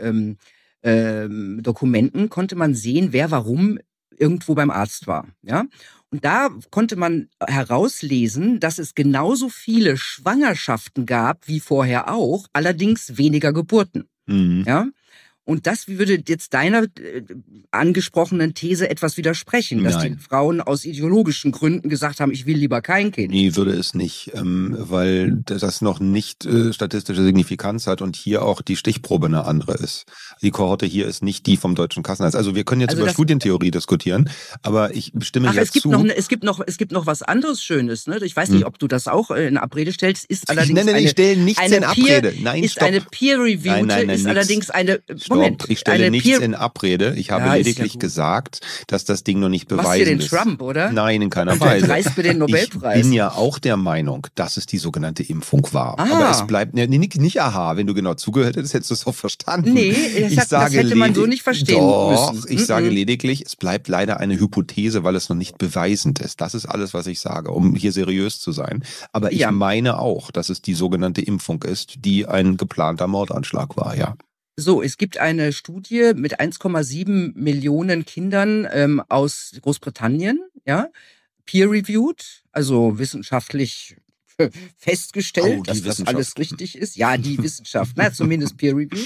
Speaker 2: Dokumenten konnte man sehen, wer warum irgendwo beim Arzt war, ja. Und da konnte man herauslesen, dass es genauso viele Schwangerschaften gab wie vorher auch, allerdings weniger Geburten. Ja? Und das würde jetzt deiner angesprochenen These etwas widersprechen, dass die Frauen aus ideologischen Gründen gesagt haben, ich will lieber kein Kind.
Speaker 1: Nee, würde es nicht, weil das noch nicht statistische Signifikanz hat und hier auch die Stichprobe eine andere ist. Die Kohorte hier ist nicht die vom deutschen Kassenarzt. Also wir können jetzt über Studientheorie diskutieren, aber ich stimme jetzt zu.
Speaker 2: Es gibt noch was anderes Schönes. Ne? Ich weiß nicht, ob du das auch in Abrede stellst. Ist allerdings
Speaker 1: ich stelle nichts in Abrede. Nein,
Speaker 2: ist
Speaker 1: stopp.
Speaker 2: Eine Peer-Reviewte, ist allerdings eine... Moment.
Speaker 1: Ich stelle nichts in Abrede. Ich habe lediglich gesagt, dass das Ding noch nicht beweisen ist.
Speaker 2: Machst du den Trump, oder?
Speaker 1: Nein, in keiner Weise.
Speaker 2: Reißt mir den Nobelpreis.
Speaker 1: Ich bin ja auch der Meinung, dass es die sogenannte Impfung war. Aber es bleibt nicht aha. Wenn du genau zugehört hättest, hättest du es auch verstanden.
Speaker 2: Nee, das hätte man so nicht verstehen müssen.
Speaker 1: Ich sage lediglich, es bleibt leider eine Hypothese, weil es noch nicht beweisend ist. Das ist alles, was ich sage, um hier seriös zu sein. Aber ich meine auch, dass es die sogenannte Impfung ist, die ein geplanter Mordanschlag war, ja.
Speaker 2: So, es gibt eine Studie mit 1,7 Millionen Kindern aus Großbritannien, ja, peer-reviewed, also wissenschaftlich festgestellt, dass das alles richtig ist. Ja, die Wissenschaft, zumindest peer-reviewed,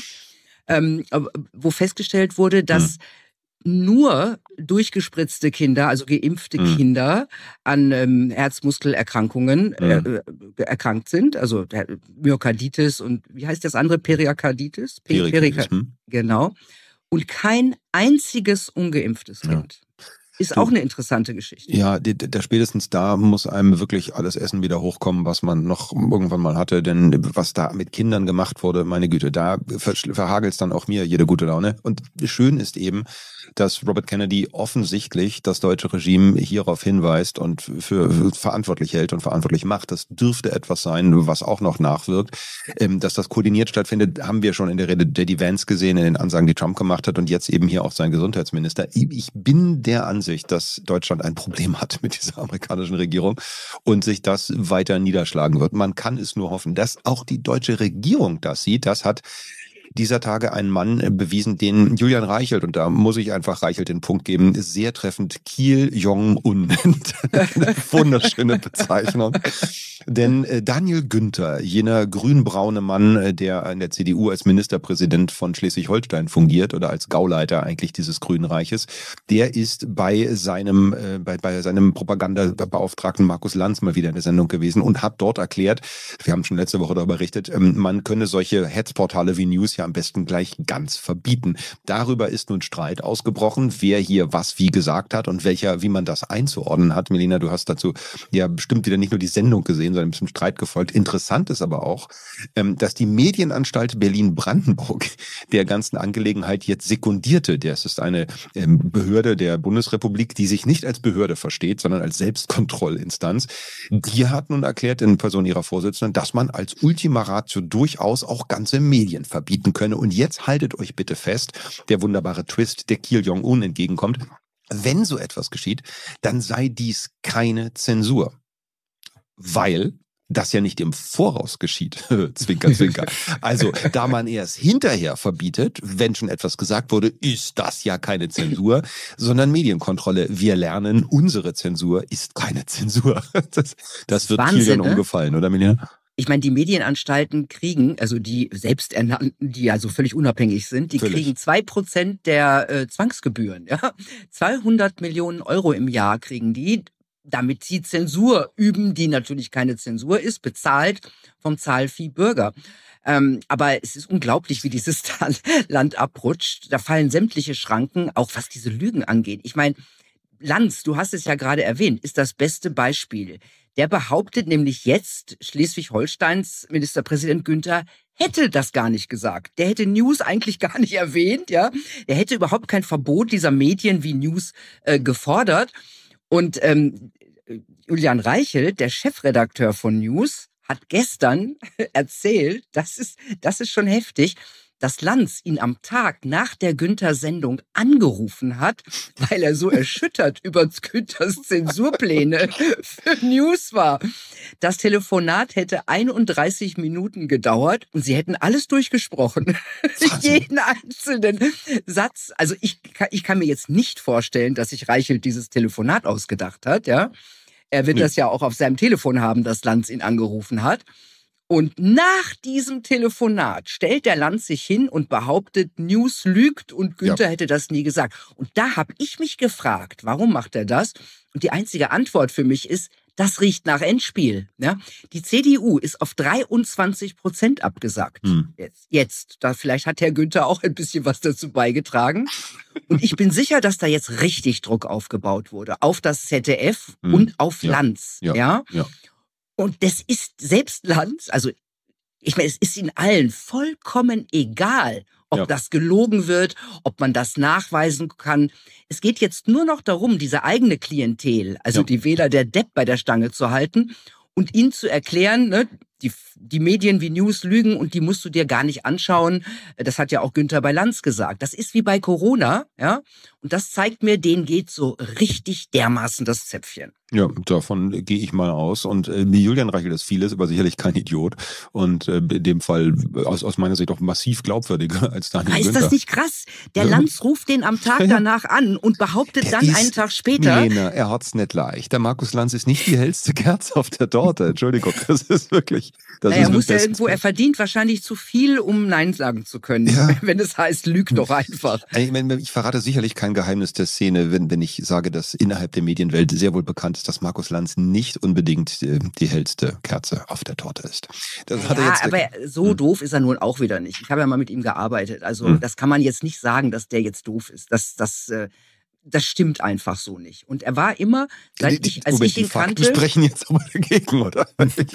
Speaker 2: wo festgestellt wurde, dass nur durchgespritzte Kinder, also geimpfte Kinder an Herzmuskelerkrankungen erkrankt sind, also Myokarditis und wie heißt das andere? Perikarditis? Genau. Und kein einziges ungeimpftes Kind. Ist auch eine interessante Geschichte.
Speaker 1: Ja, spätestens da muss einem wirklich alles Essen wieder hochkommen, was man noch irgendwann mal hatte. Denn was da mit Kindern gemacht wurde, meine Güte, da verhagelt es dann auch mir jede gute Laune. Und schön ist eben, dass Robert Kennedy offensichtlich das deutsche Regime hierauf hinweist und für verantwortlich hält und verantwortlich macht. Das dürfte etwas sein, was auch noch nachwirkt. Dass das koordiniert stattfindet, haben wir schon in der Rede J.D. Vance gesehen, in den Ansagen, die Trump gemacht hat und jetzt eben hier auch sein Gesundheitsminister. Ich bin der Ansicht, dass Deutschland ein Problem hat mit dieser amerikanischen Regierung und sich das weiter niederschlagen wird. Man kann es nur hoffen, dass auch die deutsche Regierung das sieht. Das hat dieser Tage ein Mann bewiesen, den Julian Reichelt, und da muss ich einfach Reichelt den Punkt geben, sehr treffend Kiel Jong-un nennt. Eine wunderschöne Bezeichnung. Denn Daniel Günther, jener grünbraune Mann, der in der CDU als Ministerpräsident von Schleswig-Holstein fungiert oder als Gauleiter eigentlich dieses Grünen Reiches, der ist bei seinem Propagandabeauftragten Markus Lanz mal wieder in der Sendung gewesen und hat dort erklärt, wir haben schon letzte Woche darüber berichtet, man könne solche Hetzportale wie News ja am besten gleich ganz verbieten. Darüber ist nun Streit ausgebrochen, wer hier was wie gesagt hat und wie man das einzuordnen hat. Melina, du hast dazu ja bestimmt wieder nicht nur die Sendung gesehen, sondern ein bisschen Streit gefolgt. Interessant ist aber auch, dass die Medienanstalt Berlin-Brandenburg der ganzen Angelegenheit jetzt sekundierte. Das ist eine Behörde der Bundesrepublik, die sich nicht als Behörde versteht, sondern als Selbstkontrollinstanz. Die hat nun erklärt in Person ihrer Vorsitzenden, dass man als Ultima Ratio durchaus auch ganze Medien verbieten könne. Und jetzt haltet euch bitte fest, der wunderbare Twist, der Kiel Jong-un entgegenkommt. Wenn so etwas geschieht, dann sei dies keine Zensur. Weil das ja nicht im Voraus geschieht. Zwinker, zwinker. Also, da man erst hinterher verbietet, wenn schon etwas gesagt wurde, ist das ja keine Zensur, sondern Medienkontrolle. Wir lernen, unsere Zensur ist keine Zensur. Das wird Kiel Jong-un gefallen, oder Melina?
Speaker 2: Ich meine, die Medienanstalten kriegen, also die Selbsternannten, die ja so völlig unabhängig sind, die kriegen 2% der Zwangsgebühren. Ja? 200 Millionen Euro im Jahr kriegen die, damit sie Zensur üben, die natürlich keine Zensur ist, bezahlt vom Zahlvieh Bürger. Aber es ist unglaublich, wie dieses Land abrutscht. Da fallen sämtliche Schranken, auch was diese Lügen angeht. Ich meine, Lanz, du hast es ja gerade erwähnt, ist das beste Beispiel. Der behauptet nämlich jetzt, Schleswig-Holsteins Ministerpräsident Günther hätte das gar nicht gesagt. Der hätte News eigentlich gar nicht erwähnt, ja. Der hätte überhaupt kein Verbot dieser Medien wie News gefordert. Und Julian Reichelt, der Chefredakteur von News, hat gestern erzählt, das ist schon heftig, dass Lanz ihn am Tag nach der Günther-Sendung angerufen hat, weil er so erschüttert über Günthers Zensurpläne für News war. Das Telefonat hätte 31 Minuten gedauert und sie hätten alles durchgesprochen. Jeden einzelnen Satz. Also ich kann mir jetzt nicht vorstellen, dass sich Reichelt dieses Telefonat ausgedacht hat, ja. Er wird das ja auch auf seinem Telefon haben, dass Lanz ihn angerufen hat. Und nach diesem Telefonat stellt der Lanz sich hin und behauptet, News lügt und Günther hätte das nie gesagt. Und da habe ich mich gefragt, warum macht er das? Und die einzige Antwort für mich ist, das riecht nach Endspiel. Ja? Die CDU ist auf 23% abgesagt. Jetzt. Da vielleicht hat Herr Günther auch ein bisschen was dazu beigetragen. Und ich bin sicher, dass da jetzt richtig Druck aufgebaut wurde. Auf das ZDF und auf Lanz. Ja. Und das ist selbst Lanz, also ich meine, es ist ihnen allen vollkommen egal, ob das gelogen wird, ob man das nachweisen kann. Es geht jetzt nur noch darum, diese eigene Klientel, also die Wähler der Depp bei der Stange zu halten und ihnen zu erklären, ne, die Medien wie News lügen und die musst du dir gar nicht anschauen. Das hat ja auch Günther bei Lanz gesagt. Das ist wie bei Corona, ja. Und das zeigt mir, denen geht so richtig dermaßen das Zäpfchen.
Speaker 1: Ja, davon gehe ich mal aus. Und Julian Reichelt ist vieles, aber sicherlich kein Idiot. Und in dem Fall aus meiner Sicht auch massiv glaubwürdiger als Daniel Günther.
Speaker 2: Ist das nicht krass? Der Lanz ruft den am Tag danach an und behauptet dann einen Tag später...
Speaker 1: Milena, er hat's nicht leicht. Der Markus Lanz ist nicht die hellste Kerze auf der Torte. Entschuldigung, das ist wirklich...
Speaker 2: Er muss ja irgendwo, er verdient wahrscheinlich zu viel, um Nein sagen zu können, wenn es heißt, lüg doch einfach.
Speaker 1: Ich verrate sicherlich kein Geheimnis der Szene, wenn ich sage, dass innerhalb der Medienwelt sehr wohl bekannt ist, dass Markus Lanz nicht unbedingt die hellste Kerze auf der Torte ist. Das hat er jetzt
Speaker 2: aber so doof ist er nun auch wieder nicht. Ich habe ja mal mit ihm gearbeitet. Also das kann man jetzt nicht sagen, dass der jetzt doof ist. Das stimmt einfach so nicht. Und er war immer, als ich ihn kannte...
Speaker 1: Wir sprechen jetzt aber dagegen, oder?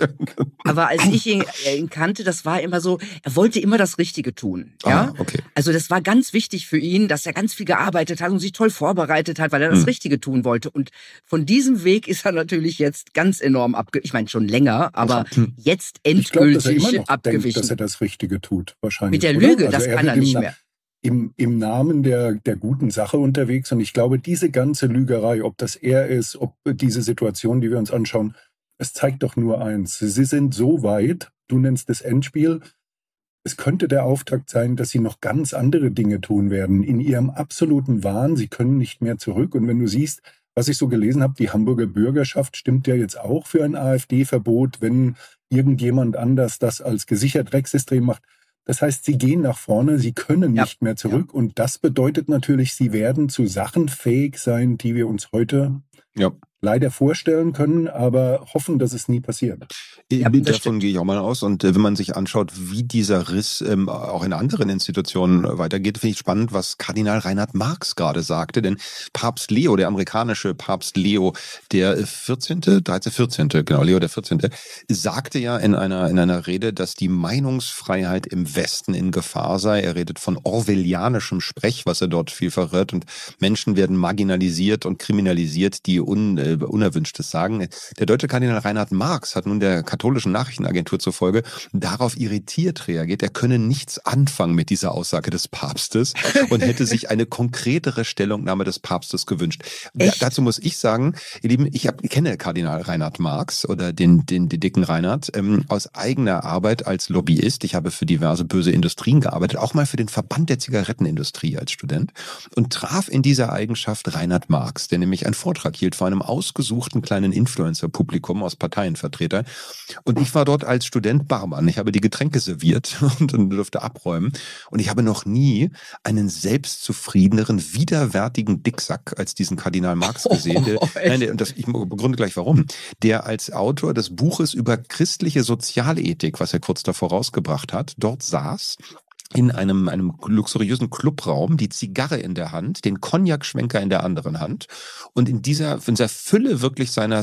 Speaker 2: Aber als ich ihn kannte, das war immer so, er wollte immer das Richtige tun. Ja?
Speaker 1: Okay.
Speaker 2: Also das war ganz wichtig für ihn, dass er ganz viel gearbeitet hat und sich toll vorbereitet hat, weil er das Richtige tun wollte. Und von diesem Weg ist er natürlich jetzt ganz enorm ich meine schon länger, aber jetzt endgültig
Speaker 3: ich glaub, dass er immer noch
Speaker 2: abgewichen.
Speaker 3: Denkt, dass er das Richtige tut, wahrscheinlich.
Speaker 2: Mit der Lüge, also das kann er nicht mehr.
Speaker 3: Im Namen der guten Sache unterwegs. Und ich glaube, diese ganze Lügerei, ob das er ist, ob diese Situation, die wir uns anschauen, es zeigt doch nur eins. Sie sind so weit, du nennst es Endspiel, es könnte der Auftakt sein, dass sie noch ganz andere Dinge tun werden. In ihrem absoluten Wahn, sie können nicht mehr zurück. Und wenn du siehst, was ich so gelesen habe, die Hamburger Bürgerschaft stimmt ja jetzt auch für ein AfD-Verbot, wenn irgendjemand anders das als gesichert rechtsextrem macht. Das heißt, sie gehen nach vorne, sie können nicht mehr zurück. Und das bedeutet natürlich, sie werden zu Sachen fähig sein, die wir uns heute leider vorstellen können, aber hoffen, dass es nie passiert.
Speaker 1: Davon gehe ich auch mal aus. Und wenn man sich anschaut, wie dieser Riss auch in anderen Institutionen weitergeht, finde ich spannend, was Kardinal Reinhard Marx gerade sagte. Denn Papst Leo, der amerikanische Papst Leo, der 14., genau, Leo der 14., sagte ja in einer Rede, dass die Meinungsfreiheit im Westen in Gefahr sei. Er redet von orwellianischem Sprech, was er dort viel verrät. Und Menschen werden marginalisiert und kriminalisiert, die Unerwünschtes sagen. Der deutsche Kardinal Reinhard Marx hat nun der katholischen Nachrichtenagentur zufolge darauf irritiert reagiert. Er könne nichts anfangen mit dieser Aussage des Papstes und hätte sich eine konkretere Stellungnahme des Papstes gewünscht. Dazu muss ich sagen, ihr Lieben, ich kenne Kardinal Reinhard Marx oder den dicken Reinhard aus eigener Arbeit als Lobbyist. Ich habe für diverse böse Industrien gearbeitet, auch mal für den Verband der Zigarettenindustrie als Student und traf in dieser Eigenschaft Reinhard Marx, der nämlich einen Vortrag hielt vor einem ausgesuchten kleinen Influencer-Publikum aus Parteienvertretern. Und ich war dort als Student Barmann. Ich habe die Getränke serviert und durfte abräumen. Und ich habe noch nie einen selbstzufriedeneren, widerwärtigen Dicksack als diesen Kardinal Marx gesehen. Ich begründe gleich warum. Der als Autor des Buches über christliche Sozialethik, was er kurz davor rausgebracht hat, dort saß, in einem luxuriösen Clubraum, die Zigarre in der Hand, den Cognac-Schwenker in der anderen Hand und in dieser Fülle wirklich seiner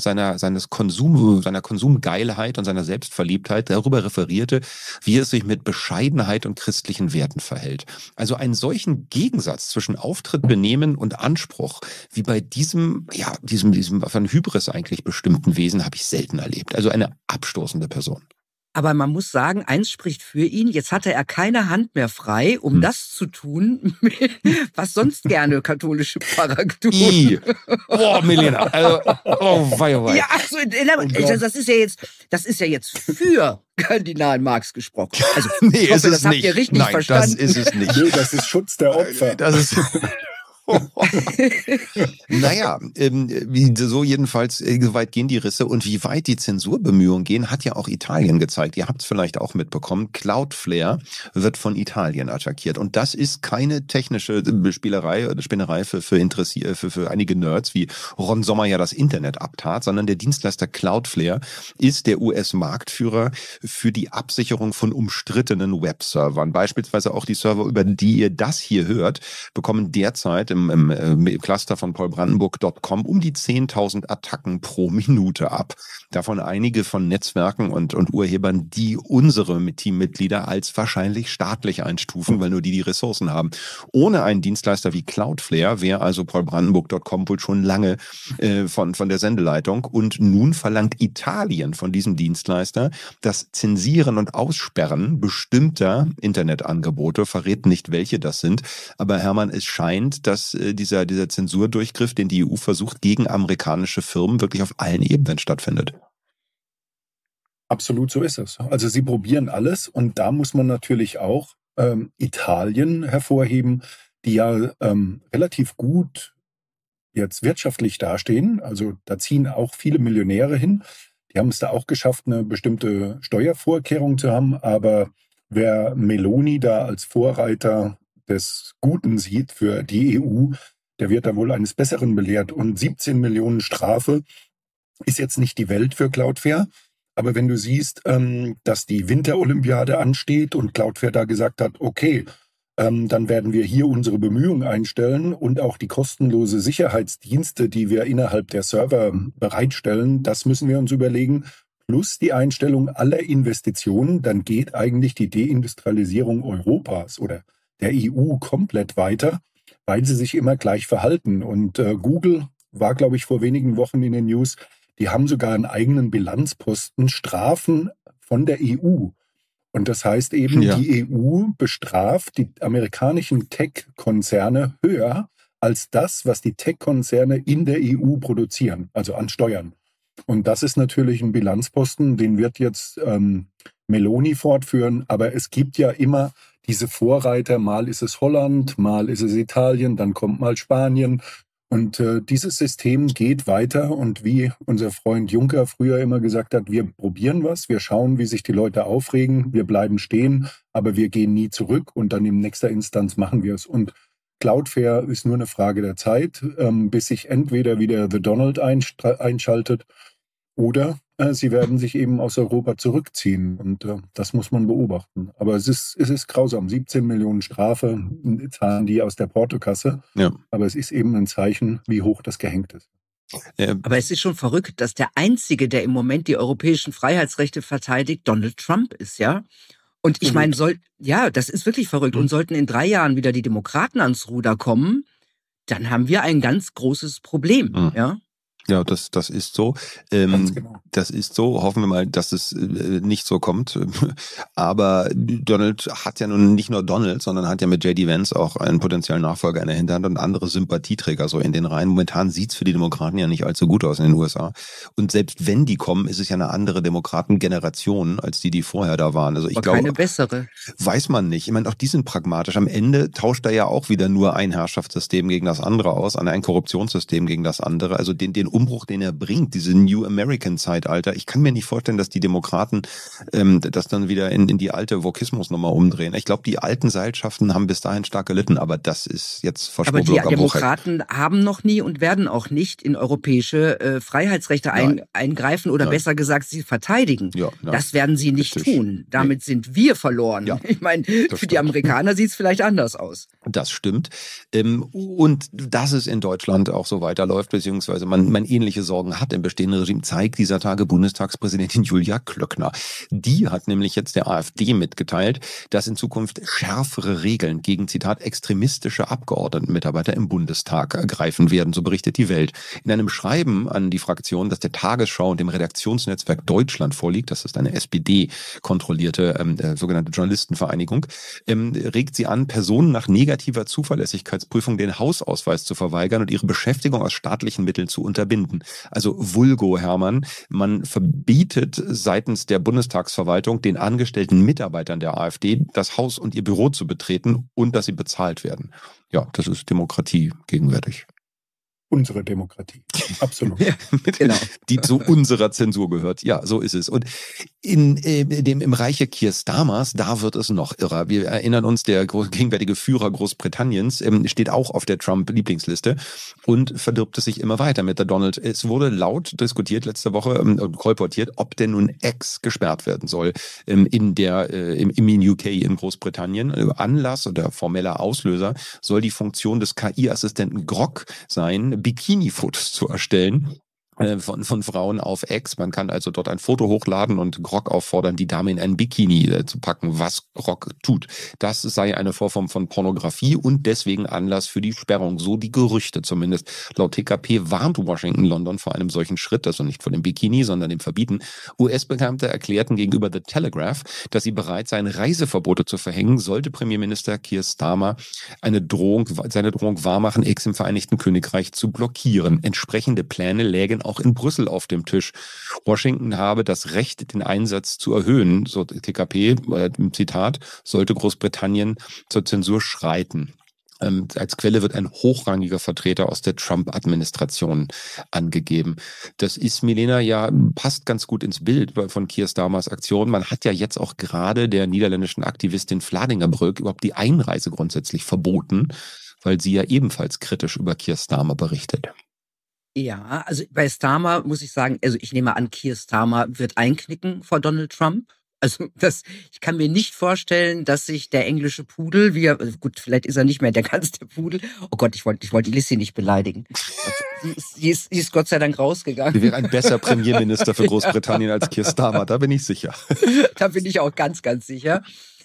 Speaker 1: Konsumgeilheit und seiner Selbstverliebtheit darüber referierte, wie es sich mit Bescheidenheit und christlichen Werten verhält. Also einen solchen Gegensatz zwischen Auftritt, Benehmen und Anspruch, wie bei diesem von Hybris eigentlich bestimmten Wesen, habe ich selten erlebt. Also eine abstoßende Person.
Speaker 2: Aber man muss sagen, eins spricht für ihn. Jetzt hatte er keine Hand mehr frei, um das zu tun, was sonst gerne katholische Pfarrer tun.
Speaker 1: Boah, Milena. Also, wei.
Speaker 2: Ja, also, das ist ja jetzt für Kardinal Marx gesprochen. Also,
Speaker 1: nee,
Speaker 2: ich hoffe, das habt ihr richtig verstanden.
Speaker 1: Das ist es nicht.
Speaker 3: Nee, das ist Schutz der Opfer.
Speaker 1: Das ist... Naja, so jedenfalls, wie weit gehen die Risse und wie weit die Zensurbemühungen gehen, hat ja auch Italien gezeigt. Ihr habt es vielleicht auch mitbekommen. Cloudflare wird von Italien attackiert. Und das ist keine technische Spinnerei für einige Nerds, wie Ron Sommer ja das Internet abtat, sondern der Dienstleister Cloudflare ist der US-Marktführer für die Absicherung von umstrittenen Webservern. Beispielsweise auch die Server, über die ihr das hier hört, bekommen derzeit im Cluster von paulbrandenburg.com um die 10.000 Attacken pro Minute ab. Davon einige von Netzwerken und Urhebern, die unsere Teammitglieder als wahrscheinlich staatlich einstufen, weil nur die Ressourcen haben. Ohne einen Dienstleister wie Cloudflare wäre also paulbrandenburg.com wohl schon lange von der Sendeleitung. Und nun verlangt Italien von diesem Dienstleister das Zensieren und Aussperren bestimmter Internetangebote, verrät nicht, welche das sind. Aber Hermann, es scheint, dass dieser Zensurdurchgriff, den die EU versucht, gegen amerikanische Firmen wirklich auf allen Ebenen stattfindet.
Speaker 3: Absolut, so ist es. Also sie probieren alles und da muss man natürlich auch Italien hervorheben, die ja relativ gut jetzt wirtschaftlich dastehen. Also da ziehen auch viele Millionäre hin. Die haben es da auch geschafft, eine bestimmte Steuervorkehrung zu haben. Aber wer Meloni da als Vorreiter des Guten sieht für die EU, der wird da wohl eines Besseren belehrt. Und 17 Millionen Strafe ist jetzt nicht die Welt für Cloudflare. Aber wenn du siehst, dass die Winterolympiade ansteht und Cloudflare da gesagt hat, okay, dann werden wir hier unsere Bemühungen einstellen und auch die kostenlose Sicherheitsdienste, die wir innerhalb der Server bereitstellen, das müssen wir uns überlegen, plus die Einstellung aller Investitionen, dann geht eigentlich die Deindustrialisierung Europas oder der EU komplett weiter, weil sie sich immer gleich verhalten. Und Google war, glaube ich, vor wenigen Wochen in den News, die haben sogar einen eigenen Bilanzposten, Strafen von der EU. Und das heißt eben, Die EU bestraft die amerikanischen Tech-Konzerne höher als das, was die Tech-Konzerne in der EU produzieren, also an Steuern. Und das ist natürlich ein Bilanzposten, den wird jetzt Meloni fortführen. Aber es gibt ja immer diese Vorreiter, mal ist es Holland, mal ist es Italien, dann kommt mal Spanien. Und dieses System geht weiter und wie unser Freund Juncker früher immer gesagt hat, wir probieren was, wir schauen, wie sich die Leute aufregen, wir bleiben stehen, aber wir gehen nie zurück und dann in nächster Instanz machen wir es. Und Cloudflare ist nur eine Frage der Zeit, bis sich entweder wieder The Donald einschaltet oder sie werden sich eben aus Europa zurückziehen und das muss man beobachten. Aber es ist grausam. 17 Millionen Strafe zahlen die aus der Portokasse. Ja. Aber es ist eben ein Zeichen, wie hoch das gehängt ist.
Speaker 2: Aber es ist schon verrückt, dass der Einzige, der im Moment die europäischen Freiheitsrechte verteidigt, Donald Trump ist, ja? Und ich meine, das ist wirklich verrückt. Und sollten in 3 Jahren wieder die Demokraten ans Ruder kommen, dann haben wir ein ganz großes Problem, ja?
Speaker 1: Ja, das ist so. Genau. Das ist so. Hoffen wir mal, dass es nicht so kommt. Aber Donald hat ja nun nicht nur Donald, sondern hat ja mit J.D. Vance auch einen potenziellen Nachfolger in der Hinterhand und andere Sympathieträger so in den Reihen. Momentan sieht's für die Demokraten ja nicht allzu gut aus in den USA. Und selbst wenn die kommen, ist es ja eine andere Demokratengeneration als die vorher da waren. Also ich glaube,
Speaker 2: keine bessere.
Speaker 1: Weiß man nicht. Ich meine, auch die sind pragmatisch. Am Ende tauscht er ja auch wieder nur ein Herrschaftssystem gegen das andere aus, ein Korruptionssystem gegen das andere. Also den Umbruch, den er bringt, diese New American Zeitalter. Ich kann mir nicht vorstellen, dass die Demokraten das dann wieder in die alte Vokismus-Nummer umdrehen. Ich glaube, die alten Seilschaften haben bis dahin stark gelitten, aber das ist jetzt verschwurbelt.
Speaker 2: Aber die Demokraten haben noch nie und werden auch nicht in europäische Freiheitsrechte eingreifen oder besser gesagt, sie verteidigen. Ja, das werden sie nicht tun. Damit sind wir verloren. Ja, ich meine, für die Amerikaner sieht es vielleicht anders aus.
Speaker 1: Das stimmt. Und dass es in Deutschland auch so weiterläuft, beziehungsweise man ähnliche Sorgen hat im bestehenden Regime, zeigt dieser Tage Bundestagspräsidentin Julia Klöckner. Die hat nämlich jetzt der AfD mitgeteilt, dass in Zukunft schärfere Regeln gegen, Zitat, extremistische Abgeordnetenmitarbeiter im Bundestag greifen werden, so berichtet die Welt. In einem Schreiben an die Fraktion, das der Tagesschau und dem Redaktionsnetzwerk Deutschland vorliegt, das ist eine SPD-kontrollierte sogenannte Journalistenvereinigung, regt sie an, Personen nach negativer Zuverlässigkeitsprüfung den Hausausweis zu verweigern und ihre Beschäftigung aus staatlichen Mitteln zu unterbinden. Also vulgo, Hermann, man verbietet seitens der Bundestagsverwaltung den angestellten Mitarbeitern der AfD, das Haus und ihr Büro zu betreten und dass sie bezahlt werden. Ja, das ist Demokratie gegenwärtig.
Speaker 3: unsere Demokratie. Absolut.
Speaker 2: Ja, genau.
Speaker 1: Die zu unserer Zensur gehört. Ja, so ist es. Und im Reiche Keir Starmers, da wird es noch irrer. Wir erinnern uns, der gegenwärtige Führer Großbritanniens steht auch auf der Trump-Lieblingsliste und verdirbt es sich immer weiter mit der Donald. Es wurde laut diskutiert letzte Woche und kolportiert, ob denn nun X gesperrt werden soll im UK in Großbritannien. Anlass oder formeller Auslöser soll die Funktion des KI-Assistenten Grok sein, Bikini-Fotos zu erstellen von Frauen auf X. Man kann also dort ein Foto hochladen und Grok auffordern, die Dame in ein Bikini zu packen, was Grok tut. Das sei eine Vorform von Pornografie und deswegen Anlass für die Sperrung. So die Gerüchte zumindest. Laut TKP warnt Washington London vor einem solchen Schritt, also nicht vor dem Bikini, sondern dem Verbieten. US-Beamte erklärten gegenüber The Telegraph, dass sie bereit seien, Reiseverbote zu verhängen, sollte Premierminister Keir Starmer seine Drohung wahrmachen, X im Vereinigten Königreich zu blockieren. Entsprechende Pläne lägen auch in Brüssel auf dem Tisch. Washington habe das Recht, den Einsatz zu erhöhen, so TKP, Zitat, sollte Großbritannien zur Zensur schreiten. Als Quelle wird ein hochrangiger Vertreter aus der Trump-Administration angegeben. Das ist, Milena, ja, passt ganz gut ins Bild von Keir Starmers Aktion. Man hat ja jetzt auch gerade der niederländischen Aktivistin Vladimir Brück überhaupt die Einreise grundsätzlich verboten, weil sie ja ebenfalls kritisch über Keir Starmer berichtet.
Speaker 2: Ja, also bei Starmer muss ich sagen, also ich nehme an, Keir Starmer wird einknicken vor Donald Trump. Also ich kann mir nicht vorstellen, dass sich der englische Pudel, gut, vielleicht ist er nicht mehr der ganze Pudel. Oh Gott, ich wollte Lissi nicht beleidigen. Sie ist Gott sei Dank rausgegangen.
Speaker 1: Sie wäre ein besser Premierminister für Großbritannien als Keir Starmer, da bin ich sicher.
Speaker 2: Da bin ich auch ganz, ganz sicher.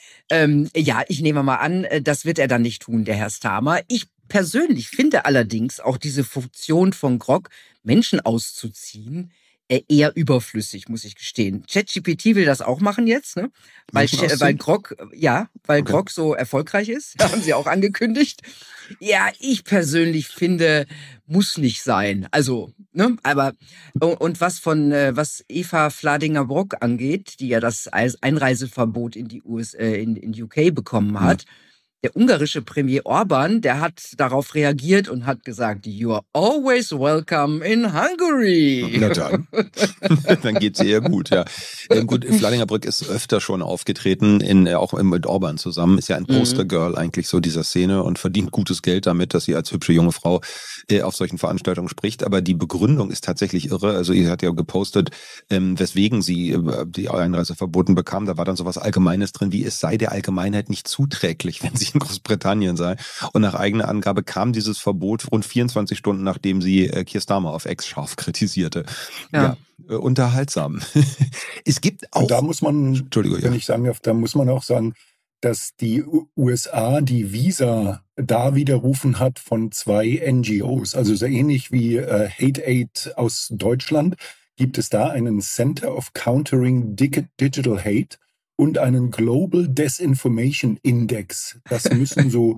Speaker 2: Ja, ich nehme mal an, das wird er dann nicht tun, der Herr Starmer. Ich persönlich finde allerdings auch diese Funktion von Grok, Menschen auszuziehen, eher überflüssig, muss ich gestehen. ChatGPT will das auch machen jetzt, ne? Weil Grok, Grok so erfolgreich ist, haben sie auch angekündigt. Ja, ich persönlich finde, muss nicht sein. Also, ne? Aber und was Eva Vladimir Brück angeht, die ja das Einreiseverbot in die in UK bekommen hat. Der ungarische Premier Orban, der hat darauf reagiert und hat gesagt, you are always welcome in Hungary.
Speaker 1: Na dann. Dann geht's ihr gut, ja. Gut, Vladimir Brück ist öfter schon aufgetreten, auch mit Orban zusammen, ist ja ein Postergirl eigentlich so dieser Szene und verdient gutes Geld damit, dass sie als hübsche junge Frau auf solchen Veranstaltungen spricht. Aber die Begründung ist tatsächlich irre. Also ihr hat ja gepostet, weswegen sie die Einreise verboten bekam. Da war dann sowas Allgemeines drin, wie es sei der Allgemeinheit nicht zuträglich, wenn sie in Großbritannien sei. Und nach eigener Angabe kam dieses Verbot rund 24 Stunden, nachdem sie Keir Starmer auf X scharf kritisierte. Ja, unterhaltsam. Es gibt auch...
Speaker 3: Und da muss man, wenn ich sagen darf, da muss man auch sagen, dass die USA die Visa da widerrufen hat von 2 NGOs. Also so ähnlich wie Hate Aid aus Deutschland gibt es da einen Center of Countering Digital Hate und einen Global Disinformation Index. Das müssen so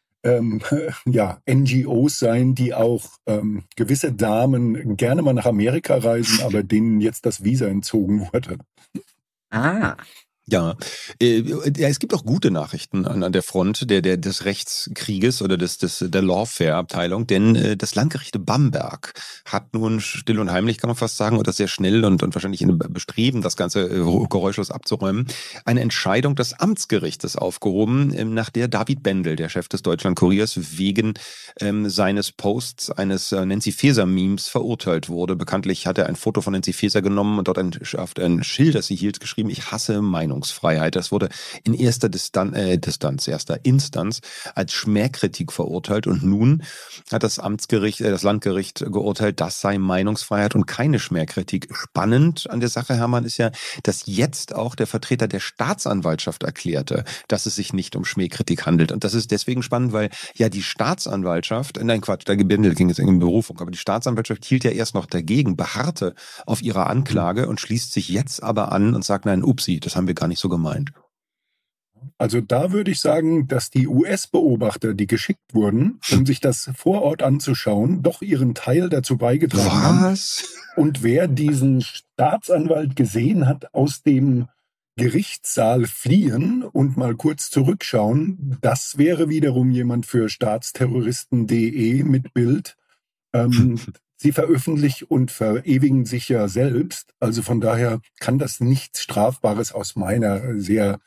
Speaker 3: NGOs sein, die auch gewisse Damen gerne mal nach Amerika reisen, aber denen jetzt das Visa entzogen wurde.
Speaker 2: Ah.
Speaker 1: Ja, es gibt auch gute Nachrichten an der Front des Rechtskrieges oder der Lawfare-Abteilung, denn das Landgericht Bamberg hat nun still und heimlich, kann man fast sagen, oder sehr schnell und wahrscheinlich in einem Bestreben, das Ganze geräuschlos abzuräumen, eine Entscheidung des Amtsgerichtes aufgehoben, nach der David Bendel, der Chef des Deutschland-Kuriers, wegen seines Posts eines Nancy Faeser-Memes verurteilt wurde. Bekanntlich hat er ein Foto von Nancy Faeser genommen und dort ein Schild, das sie hielt, geschrieben, ich hasse Meinungsfreiheit. Das wurde in erster Instanz als Schmähkritik verurteilt und nun hat das Landgericht geurteilt, das sei Meinungsfreiheit und keine Schmähkritik. Spannend an der Sache, Hermann, ist ja, dass jetzt auch der Vertreter der Staatsanwaltschaft erklärte, dass es sich nicht um Schmähkritik handelt. Und das ist deswegen spannend, weil ja die Staatsanwaltschaft, der Gebindel ging jetzt in Berufung, aber die Staatsanwaltschaft hielt ja erst noch dagegen, beharrte auf ihrer Anklage und schließt sich jetzt aber an und sagt, nein, upsi, das haben wir gar nicht so gemeint.
Speaker 3: Also da würde ich sagen, dass die US-Beobachter, die geschickt wurden, um sich das vor Ort anzuschauen, doch ihren Teil dazu beigetragen haben. Und wer diesen Staatsanwalt gesehen hat aus dem Gerichtssaal fliehen und mal kurz zurückschauen, das wäre wiederum jemand für staatsterroristen.de mit Bild. Sie veröffentlichen und verewigen sich ja selbst. Also von daher kann das nichts Strafbares aus meiner sehr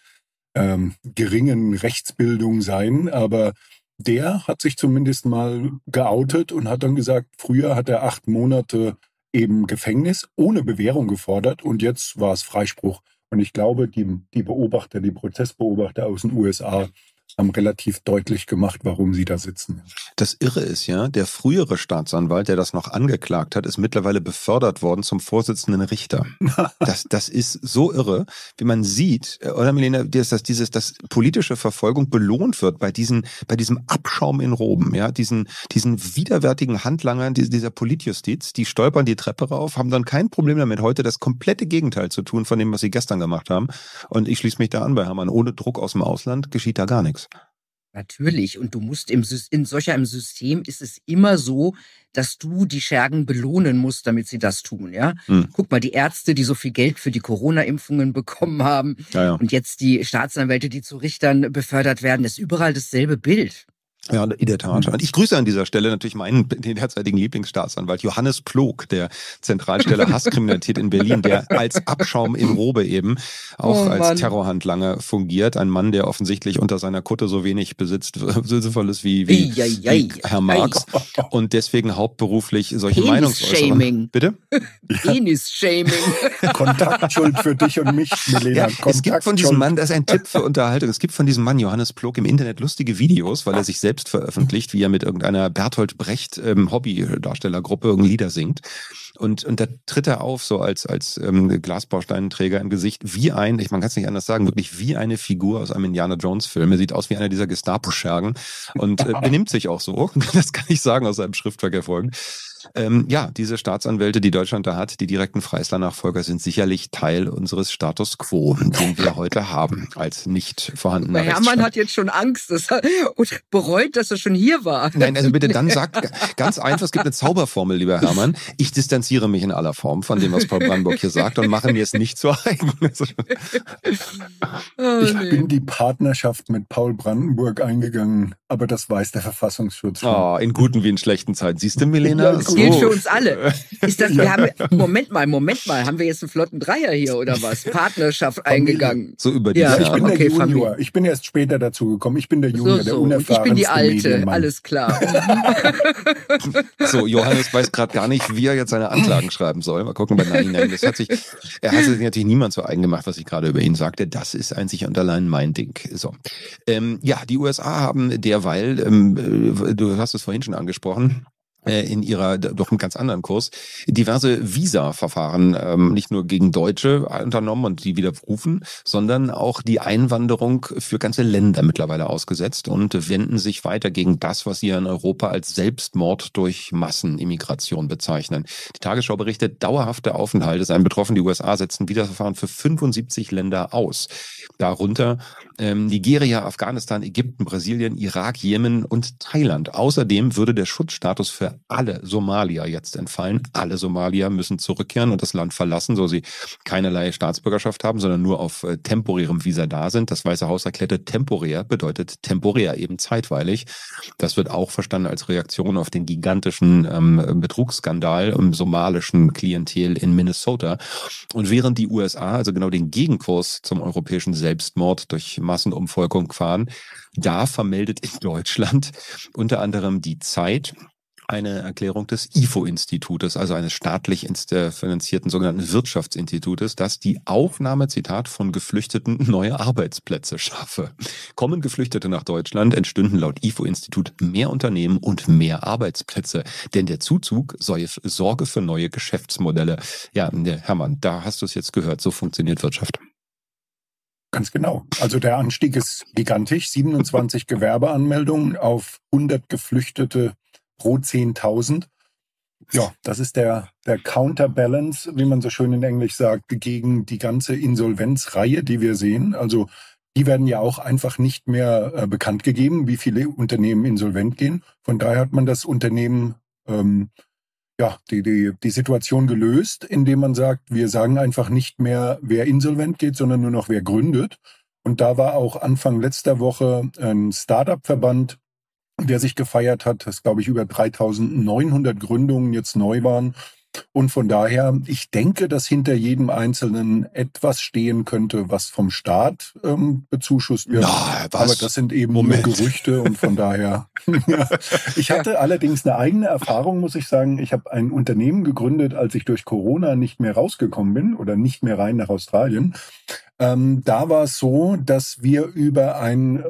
Speaker 3: geringen Rechtsbildung sein. Aber der hat sich zumindest mal geoutet und hat dann gesagt, früher hat er 8 Monate eben Gefängnis ohne Bewährung gefordert und jetzt war es Freispruch. Und ich glaube, die Prozessbeobachter aus den USA haben relativ deutlich gemacht, warum sie da sitzen.
Speaker 1: Das Irre ist ja, der frühere Staatsanwalt, der das noch angeklagt hat, ist mittlerweile befördert worden zum Vorsitzenden Richter. Das ist so irre, wie man sieht, oder Milena, dass politische Verfolgung belohnt wird bei diesem Abschaum in Roben, ja, diesen widerwärtigen Handlangern dieser Politjustiz, die stolpern die Treppe rauf, haben dann kein Problem damit, heute das komplette Gegenteil zu tun von dem, was sie gestern gemacht haben. Und ich schließe mich da an bei Hermann. Ohne Druck aus dem Ausland geschieht da gar nichts.
Speaker 2: Natürlich. Und du musst in solch einem System ist es immer so, dass du die Schergen belohnen musst, damit sie das tun, ja? Guck mal, die Ärzte, die so viel Geld für die Corona-Impfungen bekommen haben und jetzt die Staatsanwälte, die zu Richtern befördert werden, ist überall dasselbe Bild.
Speaker 1: Ja, in der Tat. Und ich grüße an dieser Stelle natürlich den derzeitigen Lieblingsstaatsanwalt Johannes Plog, der Zentralstelle Hasskriminalität in Berlin, der als Abschaum in Robe eben auch als Terrorhandlanger fungiert. Ein Mann, der offensichtlich unter seiner Kutte so wenig Besitzvolles wie Herr Marx und deswegen hauptberuflich solche Meinungsäußerungen. Bitte?
Speaker 2: Penis-Shaming.
Speaker 3: Kontaktschuld für dich und mich, Milena.
Speaker 1: Ja, es gibt von diesem Mann, das ist ein Tipp für Unterhaltung, es gibt von diesem Mann Johannes Plog im Internet lustige Videos, weil er sich selbst veröffentlicht, wie er mit irgendeiner Bertolt Brecht Hobby-Darstellergruppe irgendein Lieder singt. Und da tritt er auf, so als Glasbausteinenträger im Gesicht, man kann es nicht anders sagen, wirklich wie eine Figur aus einem Indiana Jones-Film. Er sieht aus wie einer dieser Gestapo-Schergen und benimmt sich auch so. Das kann ich sagen aus seinem Schriftwerk hervorgehend. Diese Staatsanwälte, die Deutschland da hat, die direkten Freisler-Nachfolger, sind sicherlich Teil unseres Status quo, den wir heute haben, als nicht vorhandener Rechtsstaat.
Speaker 2: Hermann hat jetzt schon Angst und bereut, dass er schon hier war.
Speaker 1: Nein, also bitte dann sagt ganz einfach, es gibt eine Zauberformel, lieber Hermann. Ich distanziere mich in aller Form von dem, was Paul Brandenburg hier sagt und mache mir es nicht zu eigen.
Speaker 3: Ich bin die Partnerschaft mit Paul Brandenburg eingegangen, aber das weiß der Verfassungsschutz.
Speaker 1: In guten wie in schlechten Zeiten. Siehst du, Milena?
Speaker 2: Das gilt für uns alle. Moment mal, haben wir jetzt einen flotten Dreier hier oder was? Partnerschaft eingegangen.
Speaker 1: So über die
Speaker 3: Ich bin der Junior. Ich bin erst später dazu gekommen. Ich bin der Junior, der unerfahrenste
Speaker 2: Ich bin die Alte,
Speaker 3: Medienmann.
Speaker 2: alles klar.
Speaker 1: So, Johannes weiß gerade gar nicht, wie er jetzt seine Anklagen schreiben soll. Mal gucken, nein, er hat sich natürlich niemand zu eigen gemacht, was ich gerade über ihn sagte. Das ist einzig und allein mein Ding. So. Die USA haben derweil, du hast es vorhin schon angesprochen, in ihrer doch einem ganz anderen Kurs, diverse Visa-Verfahren nicht nur gegen Deutsche unternommen und die widerrufen, sondern auch die Einwanderung für ganze Länder mittlerweile ausgesetzt und wenden sich weiter gegen das, was sie in Europa als Selbstmord durch Massenimmigration bezeichnen. Die Tagesschau berichtet, dauerhafte Aufenthalte seien betroffen. Die USA setzen Visa-Verfahren für 75 Länder aus. Darunter Nigeria, Afghanistan, Ägypten, Brasilien, Irak, Jemen und Thailand. Außerdem würde der Schutzstatus für alle Somalier jetzt entfallen. Alle Somalier müssen zurückkehren und das Land verlassen, so sie keinerlei Staatsbürgerschaft haben, sondern nur auf temporärem Visa da sind. Das Weiße Haus erklärte, temporär bedeutet temporär, eben zeitweilig. Das wird auch verstanden als Reaktion auf den gigantischen Betrugsskandal im somalischen Klientel in Minnesota. Und während die USA also genau den Gegenkurs zum europäischen Selbstmord durch Massenumvolkung fahren, da vermeldet in Deutschland unter anderem die Zeit eine Erklärung des IFO-Institutes, also eines staatlich finanzierten sogenannten Wirtschaftsinstitutes, das die Aufnahme, Zitat, von Geflüchteten neue Arbeitsplätze schaffe. Kommen Geflüchtete nach Deutschland, entstünden laut IFO-Institut mehr Unternehmen und mehr Arbeitsplätze. Denn der Zuzug sorge für neue Geschäftsmodelle. Ja, Hermann, da hast du es jetzt gehört, so funktioniert Wirtschaft.
Speaker 3: Ganz genau. Also der Anstieg ist gigantisch. 27 Gewerbeanmeldungen auf 100 Geflüchtete pro 10.000. Ja, das ist der Counterbalance, wie man so schön in Englisch sagt, gegen die ganze Insolvenzreihe, die wir sehen. Also die werden ja auch einfach nicht mehr bekannt gegeben, wie viele Unternehmen insolvent gehen. Von daher hat man das Unternehmen, die Situation gelöst, indem man sagt, wir sagen einfach nicht mehr, wer insolvent geht, sondern nur noch wer gründet. Und da war auch Anfang letzter Woche ein Startup-Verband der sich gefeiert hat, dass, glaube ich, über 3.900 Gründungen jetzt neu waren. Und von daher, ich denke, dass hinter jedem Einzelnen etwas stehen könnte, was vom Staat bezuschusst wird. Aber das sind eben nur Gerüchte und von daher. Ich hatte allerdings eine eigene Erfahrung, muss ich sagen. Ich habe ein Unternehmen gegründet, als ich durch Corona nicht mehr rausgekommen bin oder nicht mehr rein nach Australien. Da war es so, dass wir über ein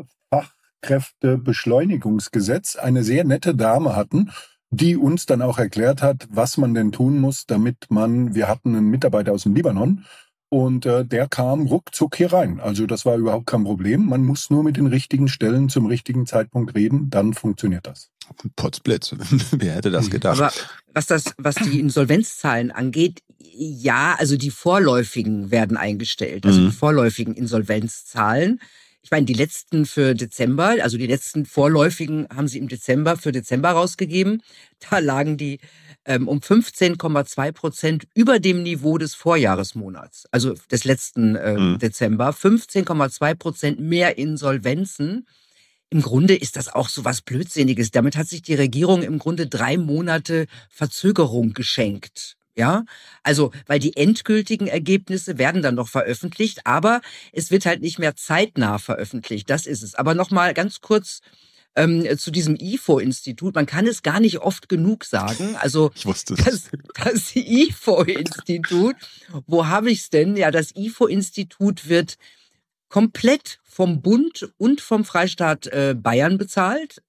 Speaker 3: Fachkräftebeschleunigungsgesetz eine sehr nette Dame hatten, die uns dann auch erklärt hat, was man denn tun muss, wir hatten einen Mitarbeiter aus dem Libanon und der kam ruckzuck hier rein. Also das war überhaupt kein Problem. Man muss nur mit den richtigen Stellen zum richtigen Zeitpunkt reden, dann funktioniert das.
Speaker 1: Potzblitz. Wer hätte das gedacht?
Speaker 2: Aber was die Insolvenzzahlen angeht, ja, also die vorläufigen werden eingestellt, also die vorläufigen Insolvenzzahlen. Ich meine, die letzten für Dezember, also die letzten vorläufigen haben sie im Dezember für Dezember rausgegeben. Da lagen die um 15,2% über dem Niveau des Vorjahresmonats, also des letzten Dezember. 15,2% mehr Insolvenzen. Im Grunde ist das auch so was Blödsinniges. Damit hat sich die Regierung im Grunde 3 Monate Verzögerung geschenkt. Ja, also, weil die endgültigen Ergebnisse werden dann noch veröffentlicht, aber es wird halt nicht mehr zeitnah veröffentlicht. Das ist es. Aber nochmal ganz kurz zu diesem IFO-Institut. Man kann es gar nicht oft genug sagen. Also,
Speaker 1: ich wusste es.
Speaker 2: Das IFO-Institut, wo habe ich es denn? Ja, das IFO-Institut wird komplett vom Bund und vom Freistaat Bayern bezahlt.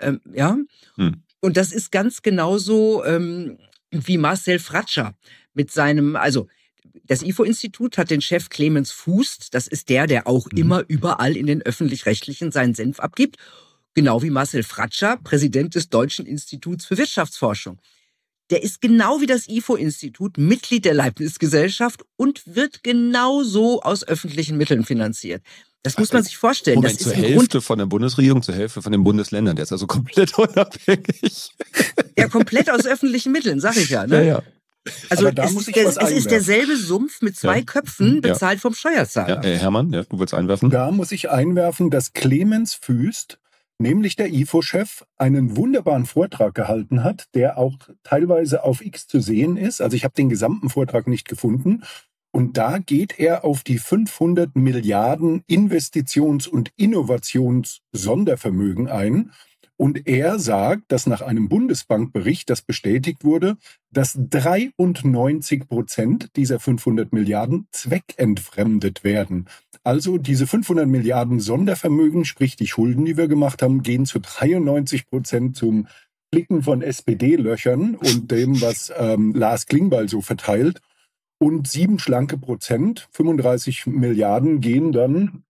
Speaker 2: Und das ist ganz genauso wie Marcel Fratscher mit seinem, also das IFO-Institut hat den Chef Clemens Fußt, das ist der auch immer überall in den Öffentlich-Rechtlichen seinen Senf abgibt, genau wie Marcel Fratscher, Präsident des Deutschen Instituts für Wirtschaftsforschung. Der ist genau wie das IFO-Institut Mitglied der Leibniz-Gesellschaft und wird genauso aus öffentlichen Mitteln finanziert. Das muss man sich vorstellen.
Speaker 1: Moment,
Speaker 2: das ist
Speaker 1: zur Hälfte von der Bundesregierung, zur Hälfte von den Bundesländern. Der ist also komplett unabhängig.
Speaker 2: Ja, komplett aus öffentlichen Mitteln, sag ich ja. Ne?
Speaker 1: Ja.
Speaker 2: Also es ist derselbe Sumpf mit 2 Köpfen, bezahlt vom Steuerzahler.
Speaker 1: Ja, Hermann, du willst einwerfen?
Speaker 3: Da muss ich einwerfen, dass Clemens Fußt, nämlich der IFO-Chef, einen wunderbaren Vortrag gehalten hat, der auch teilweise auf X zu sehen ist. Also ich habe den gesamten Vortrag nicht gefunden. Und da geht er auf die 500 Milliarden Investitions- und Innovations-Sondervermögen ein. Und er sagt, dass nach einem Bundesbankbericht, das bestätigt wurde, dass 93% dieser 500 Milliarden zweckentfremdet werden. Also diese 500 Milliarden Sondervermögen, sprich die Schulden, die wir gemacht haben, gehen zu 93% zum Klicken von SPD-Löchern und dem, was Lars Klingbeil so verteilt. Und 7 schlanke Prozent, 35 Milliarden, gehen dann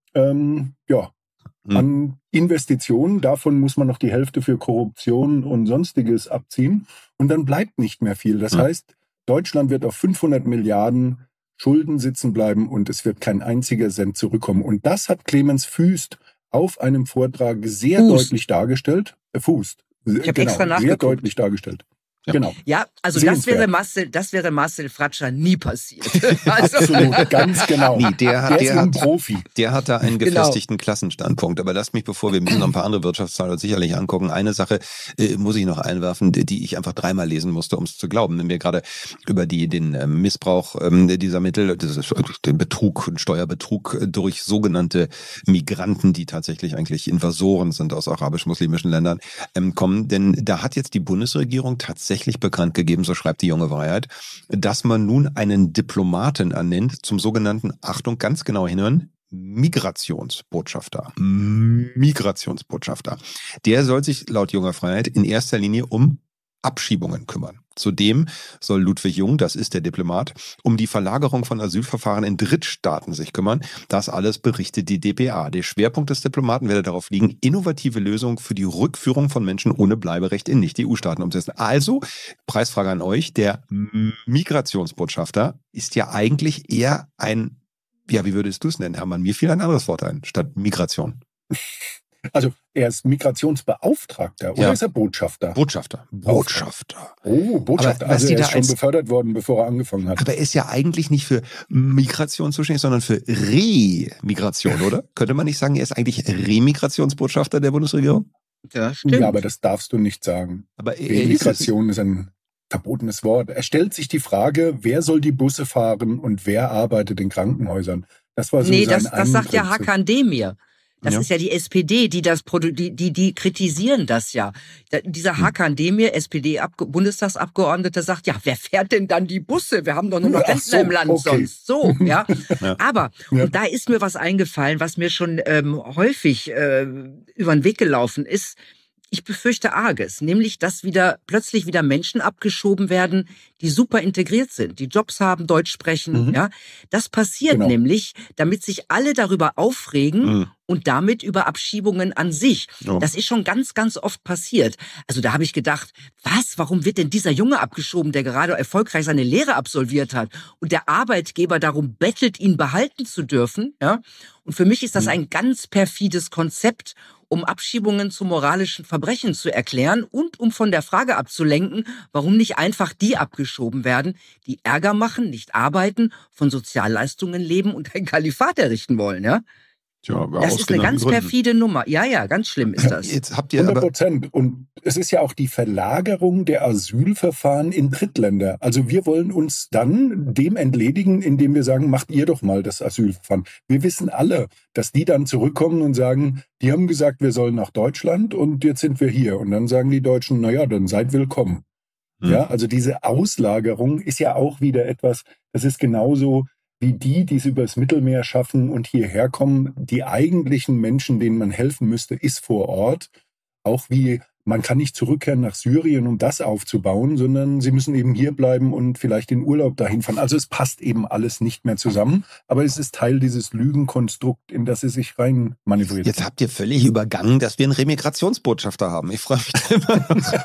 Speaker 3: an Investitionen. Davon muss man noch die Hälfte für Korruption und Sonstiges abziehen. Und dann bleibt nicht mehr viel. Das heißt, Deutschland wird auf 500 Milliarden Schulden sitzen bleiben und es wird kein einziger Cent zurückkommen. Und das hat Clemens Fußt auf einem Vortrag sehr deutlich dargestellt. Fußt.
Speaker 2: Ich habe extra nachgeguckt.
Speaker 3: Sehr deutlich dargestellt.
Speaker 1: Ja.
Speaker 3: Genau.
Speaker 2: Ja, also das wäre Marcel Fratscher nie passiert.
Speaker 3: Also, absolut, ganz genau.
Speaker 1: Nee, der ist
Speaker 3: ein Profi.
Speaker 1: Der hat da einen gefestigten Klassenstandpunkt. Aber lasst mich, wir müssen noch ein paar andere Wirtschaftszahlen sicherlich angucken. Eine Sache muss ich noch einwerfen, die ich einfach 3-mal lesen musste, um es zu glauben. Wenn wir gerade über den Missbrauch dieser Mittel, den Betrug und Steuerbetrug durch sogenannte Migranten, die tatsächlich eigentlich Invasoren sind aus arabisch-muslimischen Ländern, kommen. Denn da hat jetzt die Bundesregierung tatsächlich bekannt gegeben, so schreibt die Junge Wahrheit, dass man nun einen Diplomaten ernennt zum sogenannten, Achtung, ganz genau hinhören, Migrationsbotschafter. Der soll sich laut Junger Freiheit in erster Linie um Abschiebungen kümmern. Zudem soll Ludwig Jung, das ist der Diplomat, um die Verlagerung von Asylverfahren in Drittstaaten sich kümmern. Das alles berichtet die dpa. Der Schwerpunkt des Diplomaten werde darauf liegen, innovative Lösungen für die Rückführung von Menschen ohne Bleiberecht in Nicht-EU-Staaten umzusetzen. Also, Preisfrage an euch, der Migrationsbotschafter ist ja eigentlich eher ein, wie würdest du es nennen, Hermann? Mir fiel ein anderes Wort ein, statt Migration.
Speaker 3: Also er ist Migrationsbeauftragter oder ist er Botschafter?
Speaker 1: Botschafter.
Speaker 3: Oh, Botschafter.
Speaker 1: Aber,
Speaker 3: also er ist schon befördert worden, bevor er angefangen hat.
Speaker 1: Aber er ist ja eigentlich nicht für Migration zuständig, sondern für Remigration, oder? Könnte man nicht sagen, er ist eigentlich Remigrationsbotschafter der Bundesregierung?
Speaker 2: Ja, stimmt.
Speaker 3: Ja, aber das darfst du nicht sagen.
Speaker 1: Aber
Speaker 3: Remigration ist ein verbotenes Wort. Es stellt sich die Frage, wer soll die Busse fahren und wer arbeitet in Krankenhäusern? Das war so sein
Speaker 2: das sagt ja Hakan Demir. Das ist ja die SPD, die kritisieren das ja. Dieser Hakan Demir, SPD-Bundestagsabgeordnete, sagt, ja, wer fährt denn dann die Busse? Wir haben doch nur noch Rentner im Land sonst. So, ja. Aber, und da ist mir was eingefallen, was mir schon häufig über den Weg gelaufen ist. Ich befürchte Arges, nämlich, dass plötzlich wieder Menschen abgeschoben werden, die super integriert sind, die Jobs haben, Deutsch sprechen, ja. Das passiert nämlich, damit sich alle darüber aufregen und damit über Abschiebungen an sich. Ja. Das ist schon ganz, ganz oft passiert. Also da habe ich gedacht, warum wird denn dieser Junge abgeschoben, der gerade erfolgreich seine Lehre absolviert hat und der Arbeitgeber darum bettelt, ihn behalten zu dürfen, ja. Und für mich ist das ein ganz perfides Konzept, um Abschiebungen zu moralischen Verbrechen zu erklären und um von der Frage abzulenken, warum nicht einfach die abgeschoben werden, die Ärger machen, nicht arbeiten, von Sozialleistungen leben und ein Kalifat errichten wollen, ja? Tja, das ist eine ganz perfide Nummer. Ja, ganz schlimm ist das.
Speaker 3: Jetzt habt ihr 100%. Und es ist ja auch die Verlagerung der Asylverfahren in Drittländer. Also wir wollen uns dann dem entledigen, indem wir sagen, macht ihr doch mal das Asylverfahren. Wir wissen alle, dass die dann zurückkommen und sagen, die haben gesagt, wir sollen nach Deutschland und jetzt sind wir hier. Und dann sagen die Deutschen, naja, dann seid willkommen. Ja, also diese Auslagerung ist ja auch wieder etwas, das ist genauso wie die es übers Mittelmeer schaffen und hierher kommen. Die eigentlichen Menschen, denen man helfen müsste, ist vor Ort. Auch wie, man kann nicht zurückkehren nach Syrien, um das aufzubauen, sondern sie müssen eben hier bleiben und vielleicht in Urlaub dahin fahren. Also es passt eben alles nicht mehr zusammen, aber es ist Teil dieses Lügenkonstrukt, in das sie sich rein manövriert.
Speaker 1: Jetzt habt ihr völlig übergangen, dass wir einen Remigrationsbotschafter haben. Ich freue mich immer.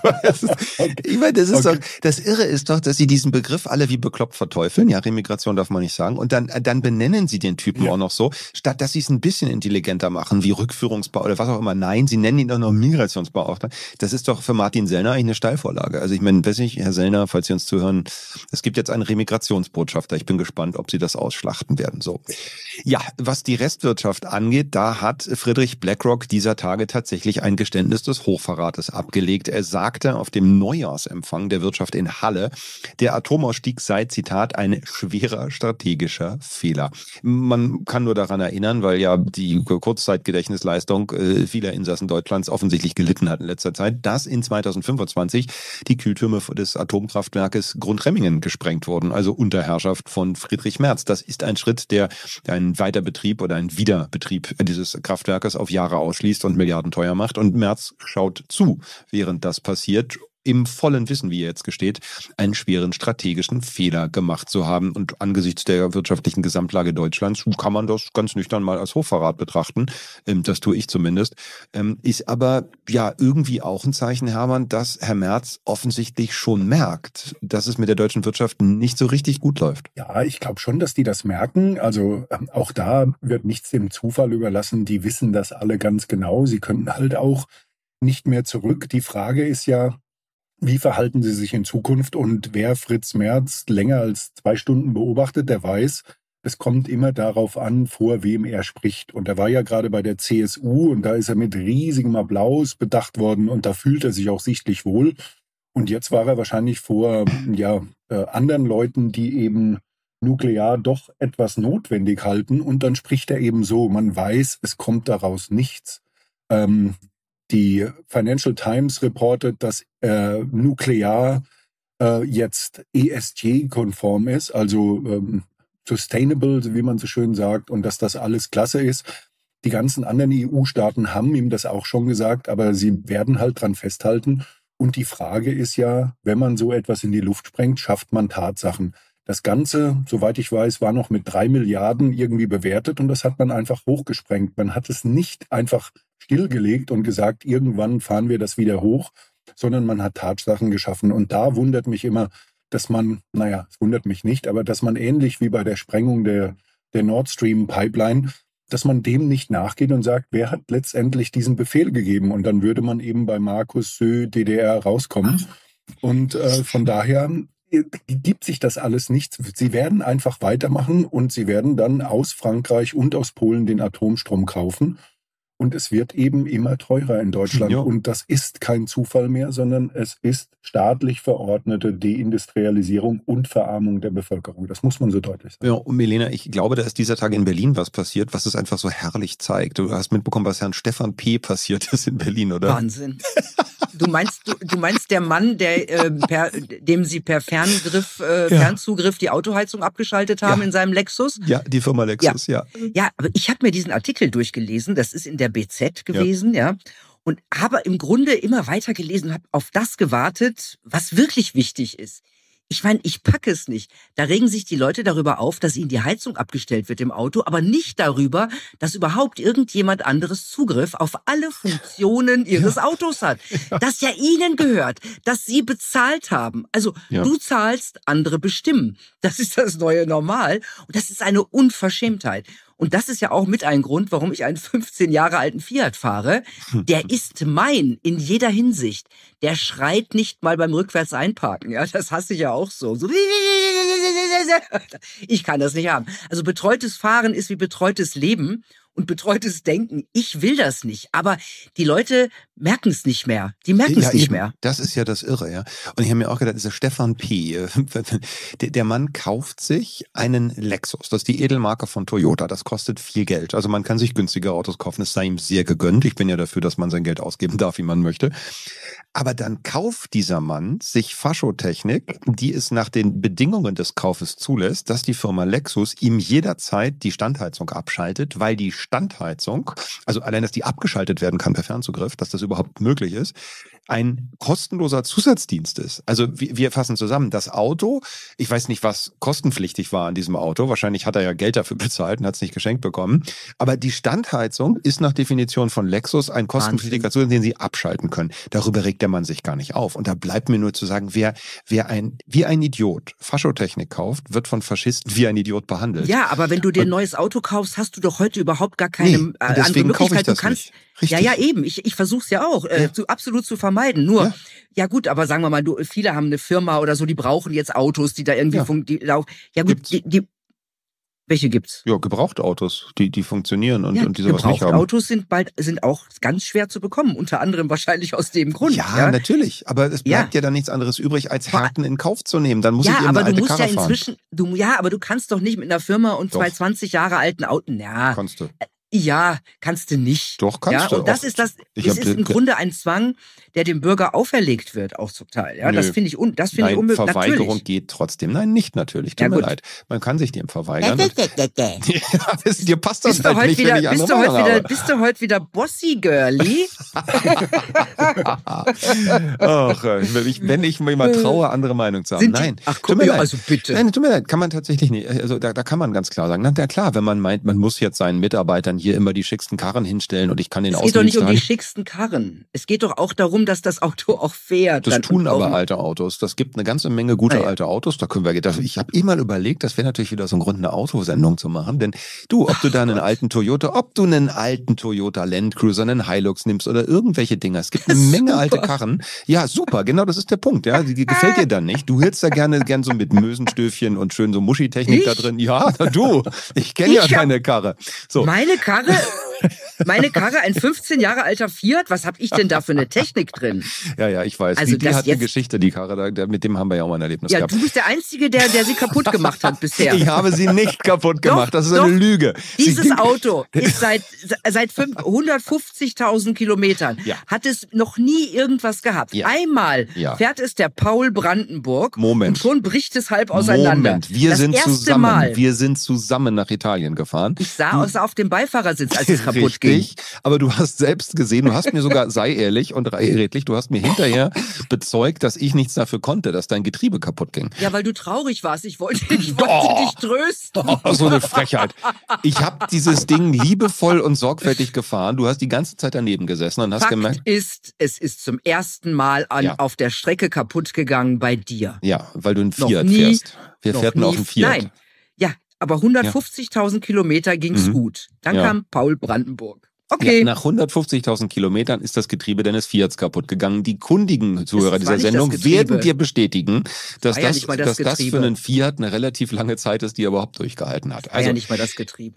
Speaker 1: Ich meine, das Irre ist doch, dass sie diesen Begriff alle wie bekloppt verteufeln. Ja, Remigration darf man nicht sagen. Und dann benennen sie den Typen auch noch so, statt dass sie es ein bisschen intelligenter machen, wie Rückführungsbeauftragter oder was auch immer. Nein, sie nennen ihn doch noch Migrationsbeauftragter. Das ist doch für Martin Sellner eigentlich eine Steilvorlage. Also ich meine, weiß ich, Herr Sellner, falls Sie uns zuhören, es gibt jetzt einen Remigrationsbotschafter. Ich bin gespannt, ob Sie das ausschlachten werden. So. Ja, was die Restwirtschaft angeht, da hat Friedrich BlackRock dieser Tage tatsächlich ein Geständnis des Hochverrates abgelegt. Er sagte auf dem Neujahrsempfang der Wirtschaft in Halle, der Atomausstieg sei, Zitat, ein schwerer strategischer Fehler. Man kann nur daran erinnern, weil ja die Kurzzeitgedächtnisleistung vieler Insassen Deutschlands offensichtlich gelitten hat in letzter Zeit, dass in 2025 die Kühltürme des Atomkraftwerkes Grundremmingen gesprengt wurden, also unter Herrschaft von Friedrich Merz. Das ist ein Schritt, der einen Weiterbetrieb oder einen Wiederbetrieb dieses Kraftwerkes auf Jahre ausschließt und Milliarden teuer macht. Und Merz schaut zu, während das passiert, im vollen Wissen, wie er jetzt gesteht, einen schweren strategischen Fehler gemacht zu haben. Und angesichts der wirtschaftlichen Gesamtlage Deutschlands kann man das ganz nüchtern mal als Hochverrat betrachten. Das tue ich zumindest. Ist aber ja irgendwie auch ein Zeichen, Hermann, dass Herr Merz offensichtlich schon merkt, dass es mit der deutschen Wirtschaft nicht so richtig gut läuft.
Speaker 3: Ja, ich glaube schon, dass die das merken. Also auch da wird nichts dem Zufall überlassen. Die wissen das alle ganz genau. Sie könnten halt auch nicht mehr zurück. Die Frage ist ja, wie verhalten sie sich in Zukunft? Und wer Fritz Merz länger als 2 Stunden beobachtet, der weiß, es kommt immer darauf an, vor wem er spricht. Und er war ja gerade bei der CSU und da ist er mit riesigem Applaus bedacht worden und da fühlt er sich auch sichtlich wohl. Und jetzt war er wahrscheinlich vor anderen Leuten, die eben nuklear doch etwas notwendig halten und dann spricht er eben so. Man weiß, es kommt daraus nichts. Die Financial Times reportet, dass Nuklear jetzt ESG-konform ist, also sustainable, wie man so schön sagt, und dass das alles klasse ist. Die ganzen anderen EU-Staaten haben ihm das auch schon gesagt, aber sie werden halt dran festhalten. Und die Frage ist ja, wenn man so etwas in die Luft sprengt, schafft man Tatsachen. Das Ganze, soweit ich weiß, war noch mit 3 Milliarden irgendwie bewertet und das hat man einfach hochgesprengt. Man hat es nicht einfach stillgelegt und gesagt, irgendwann fahren wir das wieder hoch, sondern man hat Tatsachen geschaffen. Und da wundert mich immer, dass man, es wundert mich nicht, aber dass man ähnlich wie bei der Sprengung der Nord Stream Pipeline, dass man dem nicht nachgeht und sagt, wer hat letztendlich diesen Befehl gegeben? Und dann würde man eben bei Markus Söh DDR rauskommen. Und von daher gibt sich das alles nichts. Sie werden einfach weitermachen und sie werden dann aus Frankreich und aus Polen den Atomstrom kaufen. Und es wird eben immer teurer in Deutschland.
Speaker 1: Ja.
Speaker 3: Und das ist kein Zufall mehr, sondern es ist staatlich verordnete Deindustrialisierung und Verarmung der Bevölkerung. Das muss man so deutlich sagen.
Speaker 1: Ja, und Milena, ich glaube, da ist dieser Tag in Berlin was passiert, was es einfach so herrlich zeigt. Du hast mitbekommen, was Herrn Stefan P. passiert ist in Berlin, oder?
Speaker 2: Wahnsinn. Du meinst der Mann, dem sie per Fernzugriff die Autoheizung abgeschaltet haben in seinem Lexus?
Speaker 1: Ja, die Firma Lexus, ja.
Speaker 2: Ja, aber ich habe mir diesen Artikel durchgelesen, das ist in der BZ gewesen, ja. Und habe im Grunde immer weiter gelesen, habe auf das gewartet, was wirklich wichtig ist. Ich meine, ich packe es nicht. Da regen sich die Leute darüber auf, dass ihnen die Heizung abgestellt wird im Auto, aber nicht darüber, dass überhaupt irgendjemand anderes Zugriff auf alle Funktionen ihres Autos hat. Das ja ihnen gehört, dass sie bezahlt haben. Also du zahlst, andere bestimmen. Das ist das neue Normal und das ist eine Unverschämtheit. Und das ist ja auch mit ein Grund, warum ich einen 15 Jahre alten Fiat fahre. Der ist mein in jeder Hinsicht. Der schreit nicht mal beim Rückwärts einparken. Ja, das hasse ich ja auch so. Ich kann das nicht haben. Also betreutes Fahren ist wie betreutes Leben und betreutes Denken. Ich will das nicht. Aber die Leute merken es nicht mehr. Die merken es nicht mehr.
Speaker 1: Das ist ja das Irre, ja. Und ich habe mir auch gedacht, dieser Stefan P., der Mann kauft sich einen Lexus. Das ist die Edelmarke von Toyota. Das kostet viel Geld. Also man kann sich günstige Autos kaufen. Es sei ihm sehr gegönnt. Ich bin ja dafür, dass man sein Geld ausgeben darf, wie man möchte. Aber dann kauft dieser Mann sich Faschotechnik, die es nach den Bedingungen des Kaufes zulässt, dass die Firma Lexus ihm jederzeit die Standheizung abschaltet, weil die Standheizung, also allein, dass die abgeschaltet werden kann per Fernzugriff, dass das überhaupt möglich ist, ein kostenloser Zusatzdienst ist. Also wir fassen zusammen, das Auto, ich weiß nicht, was kostenpflichtig war an diesem Auto, wahrscheinlich hat er ja Geld dafür bezahlt und hat es nicht geschenkt bekommen, aber die Standheizung ist nach Definition von Lexus ein kostenpflichtiger Zusatz, den sie abschalten können. Darüber regt der Mann sich gar nicht auf. Und da bleibt mir nur zu sagen, wer wie ein Idiot Faschotechnik kauft, wird von Faschisten wie ein Idiot behandelt.
Speaker 2: Ja, aber wenn du dir ein neues Auto kaufst, hast du doch heute überhaupt gar keine andere Möglichkeit. Du kannst ja eben. Ich versuch's ja auch, absolut zu vermeiden. Nur, ja gut, aber sagen wir mal, viele haben eine Firma oder so, die brauchen jetzt Autos, die da irgendwie welche gibt's?
Speaker 1: Ja, Gebrauchtautos, die funktionieren und die sowas nicht haben.
Speaker 2: Gebrauchtautos sind auch ganz schwer zu bekommen, unter anderem wahrscheinlich aus dem Grund.
Speaker 1: Ja, natürlich, aber es bleibt ja dann nichts anderes übrig, als Härten in Kauf zu nehmen. Dann muss ich eben eine alte Karre fahren.
Speaker 2: Aber du kannst doch nicht mit einer Firma und zwei 20 Jahre alten Autos,
Speaker 1: kannst du.
Speaker 2: Ja, kannst du nicht.
Speaker 1: Doch, kannst du.
Speaker 2: Und das ist im Grunde ein Zwang, der dem Bürger auferlegt wird, auch zum Teil. Ja, das finde ich unmöglich.
Speaker 1: Verweigerung
Speaker 2: natürlich.
Speaker 1: Geht trotzdem. Nein, nicht natürlich. Tut mir leid. Man kann sich dem verweigern. Dir passt das halt nicht, wenn ich andere Meinung habe.
Speaker 2: Bist du heute wieder Bossy-Girly?
Speaker 1: Ach, wenn ich mir mal traue, andere Meinung zu haben. Nein.
Speaker 2: Ach, tut mir leid. Also bitte.
Speaker 1: Nein, tut mir leid. Kann man tatsächlich nicht. Also da kann man ganz klar sagen. Na klar, wenn man meint, man muss jetzt seinen Mitarbeitern hier immer die schicksten Karren hinstellen und ich kann den Außendienst.
Speaker 2: Es geht doch nicht um die schicksten Karren. Es geht doch auch darum, dass das Auto auch fährt.
Speaker 1: Das tun aber alte Autos. Das gibt eine ganze Menge gute alte Autos. Da können wir. Ich habe mal überlegt, das wäre natürlich wieder so ein Grund, eine Autosendung zu machen. Denn ob du da einen alten Toyota Land Cruiser, einen Hilux nimmst oder irgendwelche Dinger. Es gibt eine Menge alte Karren. Ja, super. Genau, das ist der Punkt. Ja, die gefällt dir dann nicht. Du hältst da gern so mit Mösenstöfchen und schön so Muschi-Technik da drin. Ja, du. Ich kenne ja deine Karre. So.
Speaker 2: Meine Karre, ein 15 Jahre alter Fiat, was hab ich denn da für eine Technik drin?
Speaker 1: Ja, ich weiß. Also die hat eine Geschichte, die Karre, mit dem haben wir ja auch mal ein Erlebnis gehabt.
Speaker 2: Ja, du bist der Einzige, der sie kaputt gemacht hat bisher.
Speaker 1: Ich habe sie nicht kaputt gemacht, das ist eine Lüge.
Speaker 2: Dieses Auto ist seit 150.000 Kilometern, hat es noch nie irgendwas gehabt. Ja. Einmal fährt es der Paul Brandenburg und schon bricht es halb auseinander.
Speaker 1: Wir sind zusammen nach Italien gefahren.
Speaker 2: Ich sah auf dem Beifahrersitz, als es kaputt ging.
Speaker 1: Aber du hast selbst gesehen, du hast mir sogar, sei ehrlich und redlich, du hast mir hinterher bezeugt, dass ich nichts dafür konnte, dass dein Getriebe kaputt ging.
Speaker 2: Ja, weil du traurig warst. Ich wollte dich trösten.
Speaker 1: So eine Frechheit. Ich habe dieses Ding liebevoll und sorgfältig gefahren. Du hast die ganze Zeit daneben gesessen und hast gemerkt.
Speaker 2: Es ist zum ersten Mal auf der Strecke kaputt gegangen bei dir.
Speaker 1: Ja, weil du einen Fiat fährst. Wir fährten auch einen Fiat.
Speaker 2: Nein, aber 150.000 Kilometer ging's gut. Dann kam Paul Brandenburg. Okay.
Speaker 1: Ja, nach 150.000 Kilometern ist das Getriebe deines Fiats kaputt gegangen. Die kundigen Zuhörer dieser Sendung werden dir bestätigen, dass das für einen Fiat eine relativ lange Zeit ist, die er überhaupt durchgehalten hat.
Speaker 2: Also ja nicht mal das Getriebe.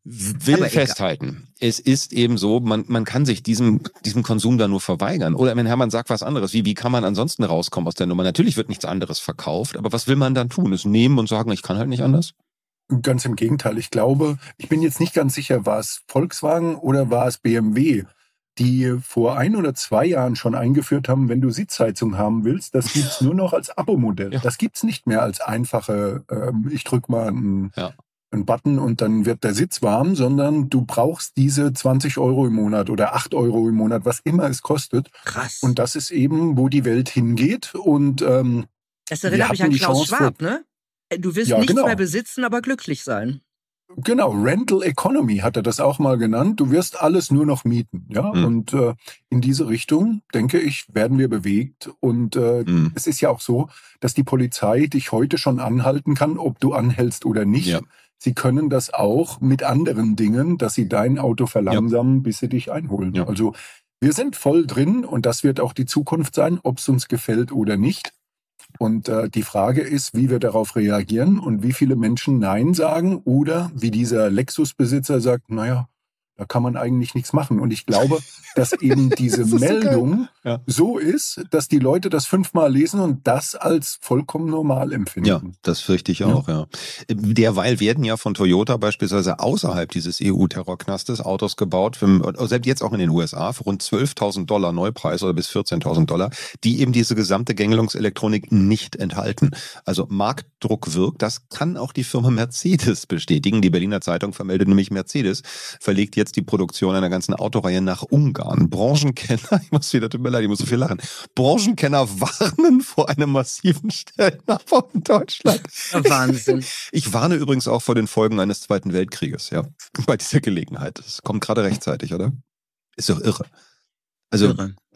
Speaker 1: will festhalten, es ist eben so, man kann sich diesem Konsum da nur verweigern. Oder wenn Hermann sagt was anderes, wie kann man ansonsten rauskommen aus der Nummer? Natürlich wird nichts anderes verkauft, aber was will man dann tun? Es nehmen und sagen, ich kann halt nicht anders?
Speaker 3: Ganz im Gegenteil. Ich glaube, ich bin jetzt nicht ganz sicher, war es Volkswagen oder war es BMW, die vor 1 oder 2 Jahren schon eingeführt haben, wenn du Sitzheizung haben willst, das gibt's nur noch als Abo-Modell. Ja. Das gibt's nicht mehr als einfache, ich drück mal einen Button und dann wird der Sitz warm, sondern du brauchst diese 20 € im Monat oder 8 € im Monat, was immer es kostet.
Speaker 2: Krass.
Speaker 3: Und das ist eben, wo die Welt hingeht. Und
Speaker 2: das erinnert mich an Klaus Schwab, ne? Du wirst nichts mehr besitzen, aber glücklich sein.
Speaker 3: Genau, Rental Economy hat er das auch mal genannt. Du wirst alles nur noch mieten. Ja? Und in diese Richtung, denke ich, werden wir bewegt. Und es ist ja auch so, dass die Polizei dich heute schon anhalten kann, ob du anhältst oder nicht. Ja. Sie können das auch mit anderen Dingen, dass sie dein Auto verlangsamen, bis sie dich einholen. Ja. Also wir sind voll drin und das wird auch die Zukunft sein, ob es uns gefällt oder nicht. Und die Frage ist, wie wir darauf reagieren und wie viele Menschen Nein sagen oder wie dieser Lexus-Besitzer sagt, naja, da kann man eigentlich nichts machen. Und ich glaube, dass eben diese Meldung so ist, dass die Leute das 5-mal lesen und das als vollkommen normal empfinden.
Speaker 1: Ja, das fürchte ich auch, ja. Derweil werden ja von Toyota beispielsweise außerhalb dieses EU-Terrorknastes Autos gebaut, selbst jetzt auch in den USA, für rund $12.000 Neupreis oder bis $14.000, die eben diese gesamte Gängelungselektronik nicht enthalten. Also Marktdruck wirkt, das kann auch die Firma Mercedes bestätigen. Die Berliner Zeitung vermeldet nämlich, Mercedes verlegt jetzt die Produktion einer ganzen Autoreihe nach Ungarn. Branchenkenner, tut mir leid, ich muss so viel lachen. Branchenkenner warnen vor einem massiven Stellenabbau in Deutschland.
Speaker 2: Wahnsinn.
Speaker 1: Ich warne übrigens auch vor den Folgen eines Zweiten Weltkrieges, ja, bei dieser Gelegenheit. Das kommt gerade rechtzeitig, oder? Ist doch irre. Also,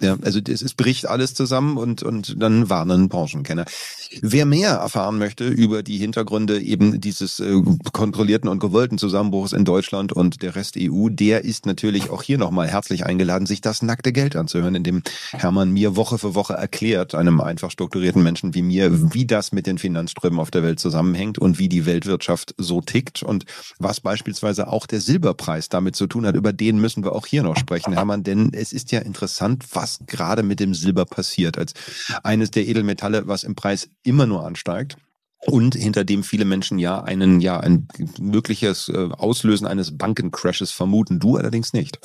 Speaker 1: es bricht alles zusammen und dann warnen Branchenkenner. Wer mehr erfahren möchte über die Hintergründe eben dieses kontrollierten und gewollten Zusammenbruchs in Deutschland und der Rest EU, der ist natürlich auch hier nochmal herzlich eingeladen, sich das nackte Geld anzuhören, in dem Hermann mir Woche für Woche erklärt, einem einfach strukturierten Menschen wie mir, wie das mit den Finanzströmen auf der Welt zusammenhängt und wie die Weltwirtschaft so tickt und was beispielsweise auch der Silberpreis damit zu tun hat. Über den müssen wir auch hier noch sprechen, Hermann, denn es ist ja interessant, was gerade mit dem Silber passiert, als eines der Edelmetalle, was im Preis immer nur ansteigt und hinter dem viele Menschen ein mögliches Auslösen eines Bankencrashes vermuten. Du allerdings nicht.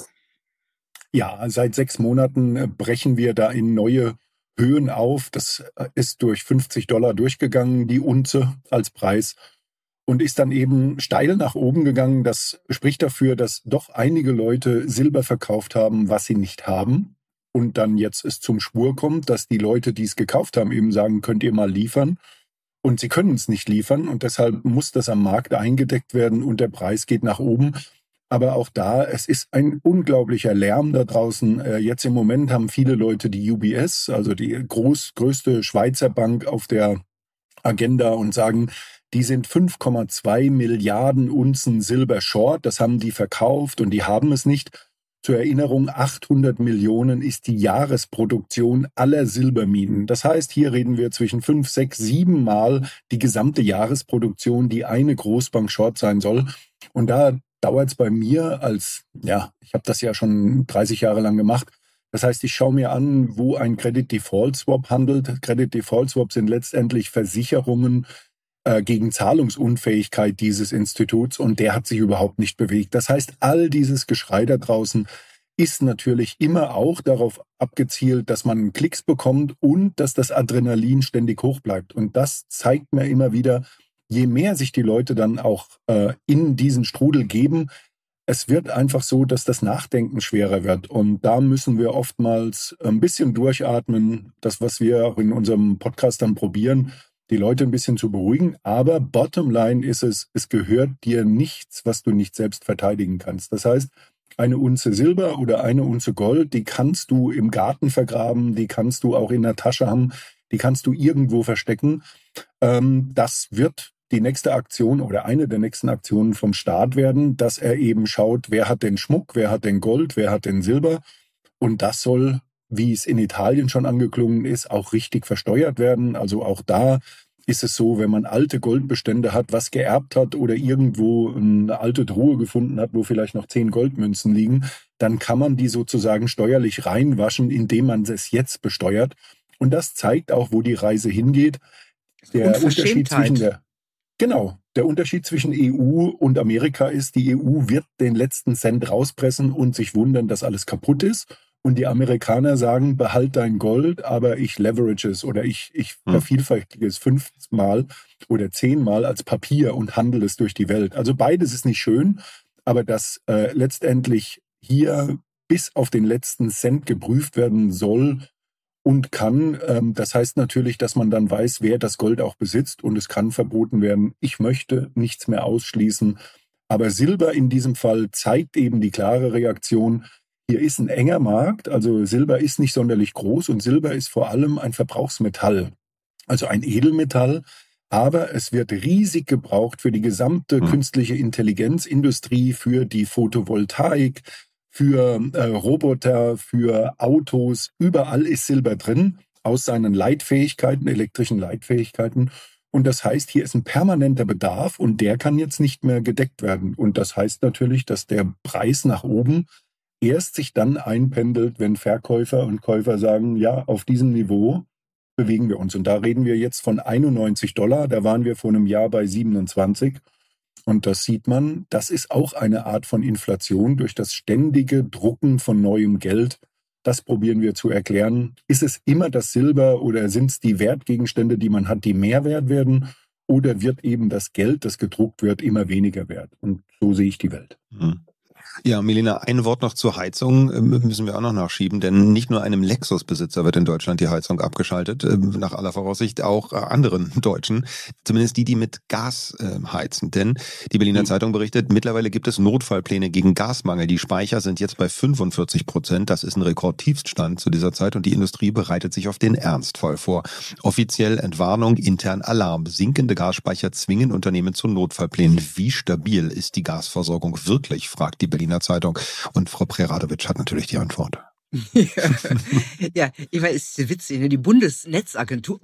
Speaker 3: Ja, seit 6 Monaten brechen wir da in neue Höhen auf. Das ist durch $50 durchgegangen, die Unze als Preis. Und ist dann eben steil nach oben gegangen. Das spricht dafür, dass doch einige Leute Silber verkauft haben, was sie nicht haben. Und dann jetzt es zum Schwur kommt, dass die Leute, die es gekauft haben, eben sagen, könnt ihr mal liefern. Und sie können es nicht liefern. Und deshalb muss das am Markt eingedeckt werden und der Preis geht nach oben. Aber auch da, es ist ein unglaublicher Lärm da draußen. Jetzt im Moment haben viele Leute die UBS, also die größte Schweizer Bank, auf der Agenda und sagen, die sind 5,2 Milliarden Unzen Silber short. Das haben die verkauft und die haben es nicht. Zur Erinnerung, 800 Millionen ist die Jahresproduktion aller Silberminen. Das heißt, hier reden wir zwischen 5, 6, 7 Mal die gesamte Jahresproduktion, die eine Großbank short sein soll. Und da dauert es bei mir ich habe das ja schon 30 Jahre lang gemacht. Das heißt, ich schaue mir an, wo ein Credit Default Swap handelt. Credit Default Swaps sind letztendlich Versicherungen gegen Zahlungsunfähigkeit dieses Instituts und der hat sich überhaupt nicht bewegt. Das heißt, all dieses Geschrei da draußen ist natürlich immer auch darauf abgezielt, dass man Klicks bekommt und dass das Adrenalin ständig hoch bleibt. Und das zeigt mir immer wieder, je mehr sich die Leute dann auch in diesen Strudel geben, es wird einfach so, dass das Nachdenken schwerer wird. Und da müssen wir oftmals ein bisschen durchatmen, das, was wir auch in unserem Podcast dann probieren, die Leute ein bisschen zu beruhigen. Aber bottomline ist es gehört dir nichts, was du nicht selbst verteidigen kannst. Das heißt, eine Unze Silber oder eine Unze Gold, die kannst du im Garten vergraben, die kannst du auch in der Tasche haben, die kannst du irgendwo verstecken. Das wird die nächste Aktion oder eine der nächsten Aktionen vom Staat werden, dass er eben schaut, wer hat denn Schmuck, wer hat denn Gold, wer hat denn Silber. Und das soll, wie es in Italien schon angeklungen ist, auch richtig versteuert werden. Also auch da ist es so, wenn man alte Goldbestände hat, was geerbt hat oder irgendwo eine alte Truhe gefunden hat, wo vielleicht noch 10 Goldmünzen liegen, dann kann man die sozusagen steuerlich reinwaschen, indem man es jetzt besteuert. Und das zeigt auch, wo die Reise hingeht. Der Unterschied zwischen EU und Amerika ist, die EU wird den letzten Cent rauspressen und sich wundern, dass alles kaputt ist. Und die Amerikaner sagen, behalt dein Gold, aber ich leverage es oder ich vervielfältige es 5-mal oder 10-mal als Papier und handle es durch die Welt. Also beides ist nicht schön, aber dass letztendlich hier bis auf den letzten Cent geprüft werden soll und kann, das heißt natürlich, dass man dann weiß, wer das Gold auch besitzt und es kann verboten werden. Ich möchte nichts mehr ausschließen, aber Silber in diesem Fall zeigt eben die klare Reaktion. Hier ist ein enger Markt, also Silber ist nicht sonderlich groß und Silber ist vor allem ein Verbrauchsmetall, also ein Edelmetall, aber es wird riesig gebraucht für die gesamte künstliche Intelligenzindustrie, für die Photovoltaik, für Roboter, für Autos, überall ist Silber drin, aus seinen Leitfähigkeiten, elektrischen Leitfähigkeiten. Und das heißt, hier ist ein permanenter Bedarf und der kann jetzt nicht mehr gedeckt werden. Und das heißt natürlich, dass der Preis nach oben erst sich dann einpendelt, wenn Verkäufer und Käufer sagen, ja, auf diesem Niveau bewegen wir uns. Und da reden wir jetzt von $91, da waren wir vor einem Jahr bei 27. Und das sieht man, das ist auch eine Art von Inflation durch das ständige Drucken von neuem Geld. Das probieren wir zu erklären. Ist es immer das Silber oder sind es die Wertgegenstände, die man hat, die mehr wert werden? Oder wird eben das Geld, das gedruckt wird, immer weniger wert? Und so sehe ich die Welt.
Speaker 1: Ja, Milena, ein Wort noch zur Heizung müssen wir auch noch nachschieben, denn nicht nur einem Lexus-Besitzer wird in Deutschland die Heizung abgeschaltet, nach aller Voraussicht auch anderen Deutschen, zumindest die mit Gas heizen. Denn die Berliner Zeitung berichtet, mittlerweile gibt es Notfallpläne gegen Gasmangel. Die Speicher sind jetzt bei 45%. Das ist ein Rekordtiefstand zu dieser Zeit und die Industrie bereitet sich auf den Ernstfall vor. Offiziell Entwarnung, intern Alarm. Sinkende Gasspeicher zwingen Unternehmen zu Notfallplänen. Wie stabil ist die Gasversorgung wirklich, fragt die Berliner Zeitung. Und Frau Preradovic hat natürlich die Antwort.
Speaker 2: Ja, ich weiß, es ist witzig, ne? Die Bundesnetzagentur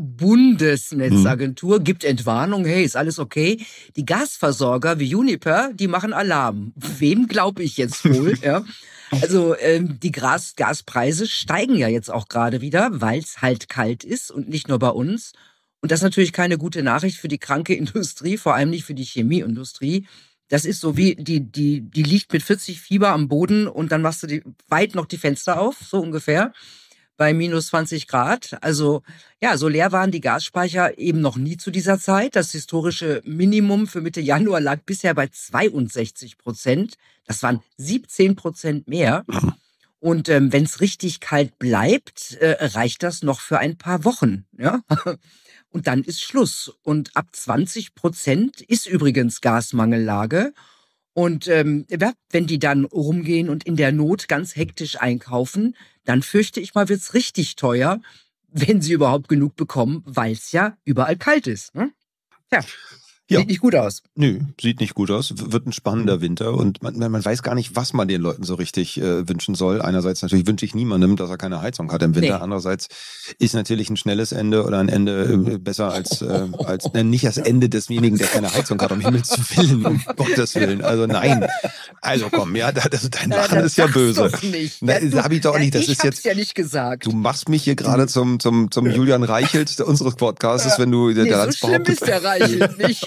Speaker 2: gibt Entwarnung, hey, ist alles okay. Die Gasversorger wie Uniper, die machen Alarm. Wem glaube ich jetzt wohl? Ja. Also die Gaspreise steigen ja jetzt auch gerade wieder, weil es halt kalt ist und nicht nur bei uns. Und das ist natürlich keine gute Nachricht für die kranke Industrie, vor allem nicht für die Chemieindustrie. Das ist so wie, die liegt mit 40 Fieber am Boden und dann machst du weit noch die Fenster auf, so ungefähr, bei minus 20 Grad. Also ja, so leer waren die Gasspeicher eben noch nie zu dieser Zeit. Das historische Minimum für Mitte Januar lag bisher bei 62%. Das waren 17% mehr. Und wenn es richtig kalt bleibt, reicht das noch für ein paar Wochen, ja. Und dann ist Schluss. Und ab 20% ist übrigens Gasmangellage. Und wenn die dann rumgehen und in der Not ganz hektisch einkaufen, dann fürchte ich mal, wird's richtig teuer, wenn sie überhaupt genug bekommen, weil es ja überall kalt ist. Ne? Ja. Sieht nicht gut aus.
Speaker 1: Nö, sieht nicht gut aus. Wird ein spannender Winter und man weiß gar nicht, was man den Leuten so richtig wünschen soll. Einerseits natürlich wünsche ich niemandem, dass er keine Heizung hat im Winter. Nee. Andererseits ist natürlich ein schnelles Ende oder ein Ende besser als nicht das Ende desjenigen, der keine Heizung hat, um Himmels Willen, um Gottes Willen. Also nein. Also komm, ja, dein Lachen ist ja böse.
Speaker 2: Doch nicht.
Speaker 1: Das habe ich doch nicht. Das ist jetzt
Speaker 2: ja nicht gesagt.
Speaker 1: Du machst mich hier gerade zum Julian Reichelt unseres Podcasts, wenn du
Speaker 2: so schlimm ist der Reichelt nicht.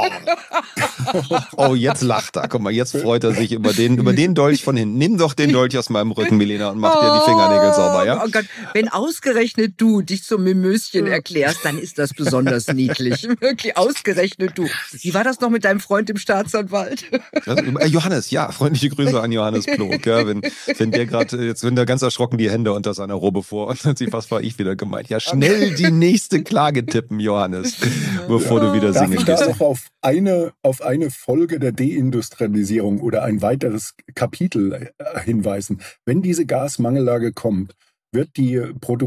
Speaker 1: Oh, jetzt lacht er. Guck mal, jetzt freut er sich über den Dolch von hinten. Nimm doch den Dolch aus meinem Rücken, Milena, und mach dir die Fingernägel sauber, ja?
Speaker 2: Oh Gott, wenn ausgerechnet du dich zum Mimöschen erklärst, dann ist das besonders niedlich. Wirklich, ausgerechnet du. Wie war das noch mit deinem Freund im Staatsanwalt?
Speaker 1: Johannes, ja, freundliche Grüße an Johannes Plog. Ja, wenn der gerade, jetzt sind da ganz erschrocken die Hände unter seiner Robe vor und dann sieht, was war ich wieder gemeint. Ja, schnell die nächste Klage tippen, Johannes, bevor du wieder singen gehst.
Speaker 3: Auf eine Folge der Deindustrialisierung oder ein weiteres Kapitel hinweisen. Wenn diese Gasmangellage kommt, wird die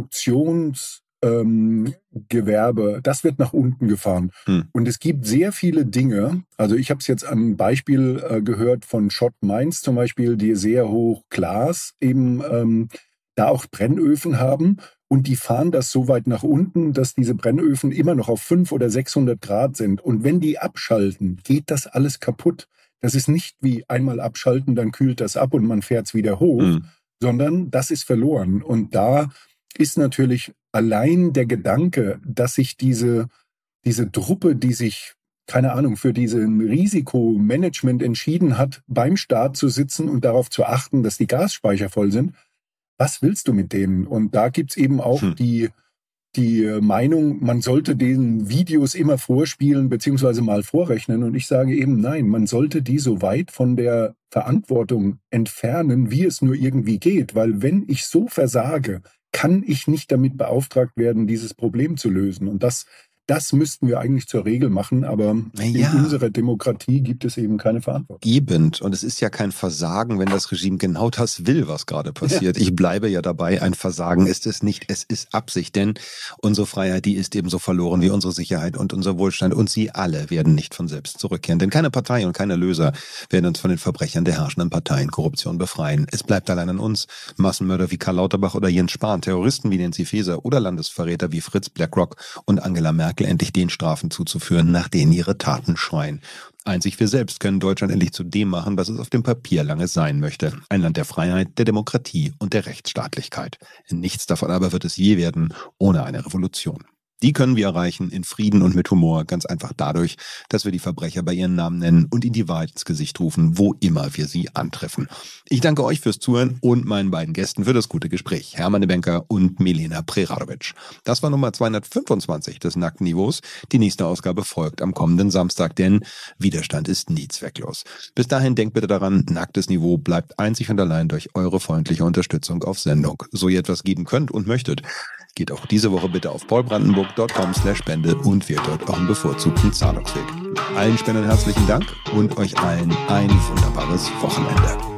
Speaker 3: Produktionsgewerbe, das wird nach unten gefahren. Und es gibt sehr viele Dinge, also ich habe es jetzt am Beispiel gehört von Schott Mainz zum Beispiel, die sehr hoch Glas eben da auch Brennöfen haben. und die fahren das so weit nach unten, dass diese Brennöfen immer noch auf 500 oder 600 Grad sind. Und wenn die abschalten, geht das alles kaputt. Das ist nicht wie einmal abschalten, dann kühlt das ab und man fährt es wieder hoch, sondern das ist verloren. Und da ist natürlich allein der Gedanke, dass sich diese Truppe, die sich, keine Ahnung, für diesen Risikomanagement entschieden hat, beim Start zu sitzen und darauf zu achten, dass die Gasspeicher voll sind, was willst du mit denen? Und da gibt's eben auch die Meinung, man sollte den Videos immer vorspielen beziehungsweise mal vorrechnen. Und ich sage eben, nein, man sollte die so weit von der Verantwortung entfernen, wie es nur irgendwie geht. Weil wenn ich so versage, kann ich nicht damit beauftragt werden, dieses Problem zu lösen. Und das müssten wir eigentlich zur Regel machen, aber in unserer Demokratie gibt es eben keine Verantwortung.
Speaker 1: Gebend. Und es ist ja kein Versagen, wenn das Regime genau das will, was gerade passiert. Ja. Ich bleibe ja dabei, ein Versagen ist es nicht, es ist Absicht, denn unsere Freiheit, die ist ebenso verloren wie unsere Sicherheit und unser Wohlstand und sie alle werden nicht von selbst zurückkehren. Denn keine Partei und keine Löser werden uns von den Verbrechern der herrschenden Parteien Korruption befreien. Es bleibt allein an uns. Massenmörder wie Karl Lauterbach oder Jens Spahn, Terroristen wie Nancy Faeser oder Landesverräter wie Fritz, BlackRock und Angela Merkel endlich den Strafen zuzuführen, nach denen ihre Taten schreien. Einzig wir selbst können Deutschland endlich zu dem machen, was es auf dem Papier lange sein möchte. Ein Land der Freiheit, der Demokratie und der Rechtsstaatlichkeit. Nichts davon aber wird es je werden, ohne eine Revolution. Die können wir erreichen in Frieden und mit Humor, ganz einfach dadurch, dass wir die Verbrecher bei ihren Namen nennen und ihnen die Wahrheit ins Gesicht rufen, wo immer wir sie antreffen. Ich danke euch fürs Zuhören und meinen beiden Gästen für das gute Gespräch, Hermann Nebenker und Milena Preradovic. Das war Nummer 225 des Nackten Niveaus. Die nächste Ausgabe folgt am kommenden Samstag, denn Widerstand ist nie zwecklos. Bis dahin denkt bitte daran, Nacktes Niveau bleibt einzig und allein durch eure freundliche Unterstützung auf Sendung. So ihr etwas geben könnt und möchtet, geht auch diese Woche bitte auf paulbrandenburg.com/spende und wählt dort euren bevorzugten Zahlungsweg. Allen Spendern herzlichen Dank und euch allen ein wunderbares Wochenende.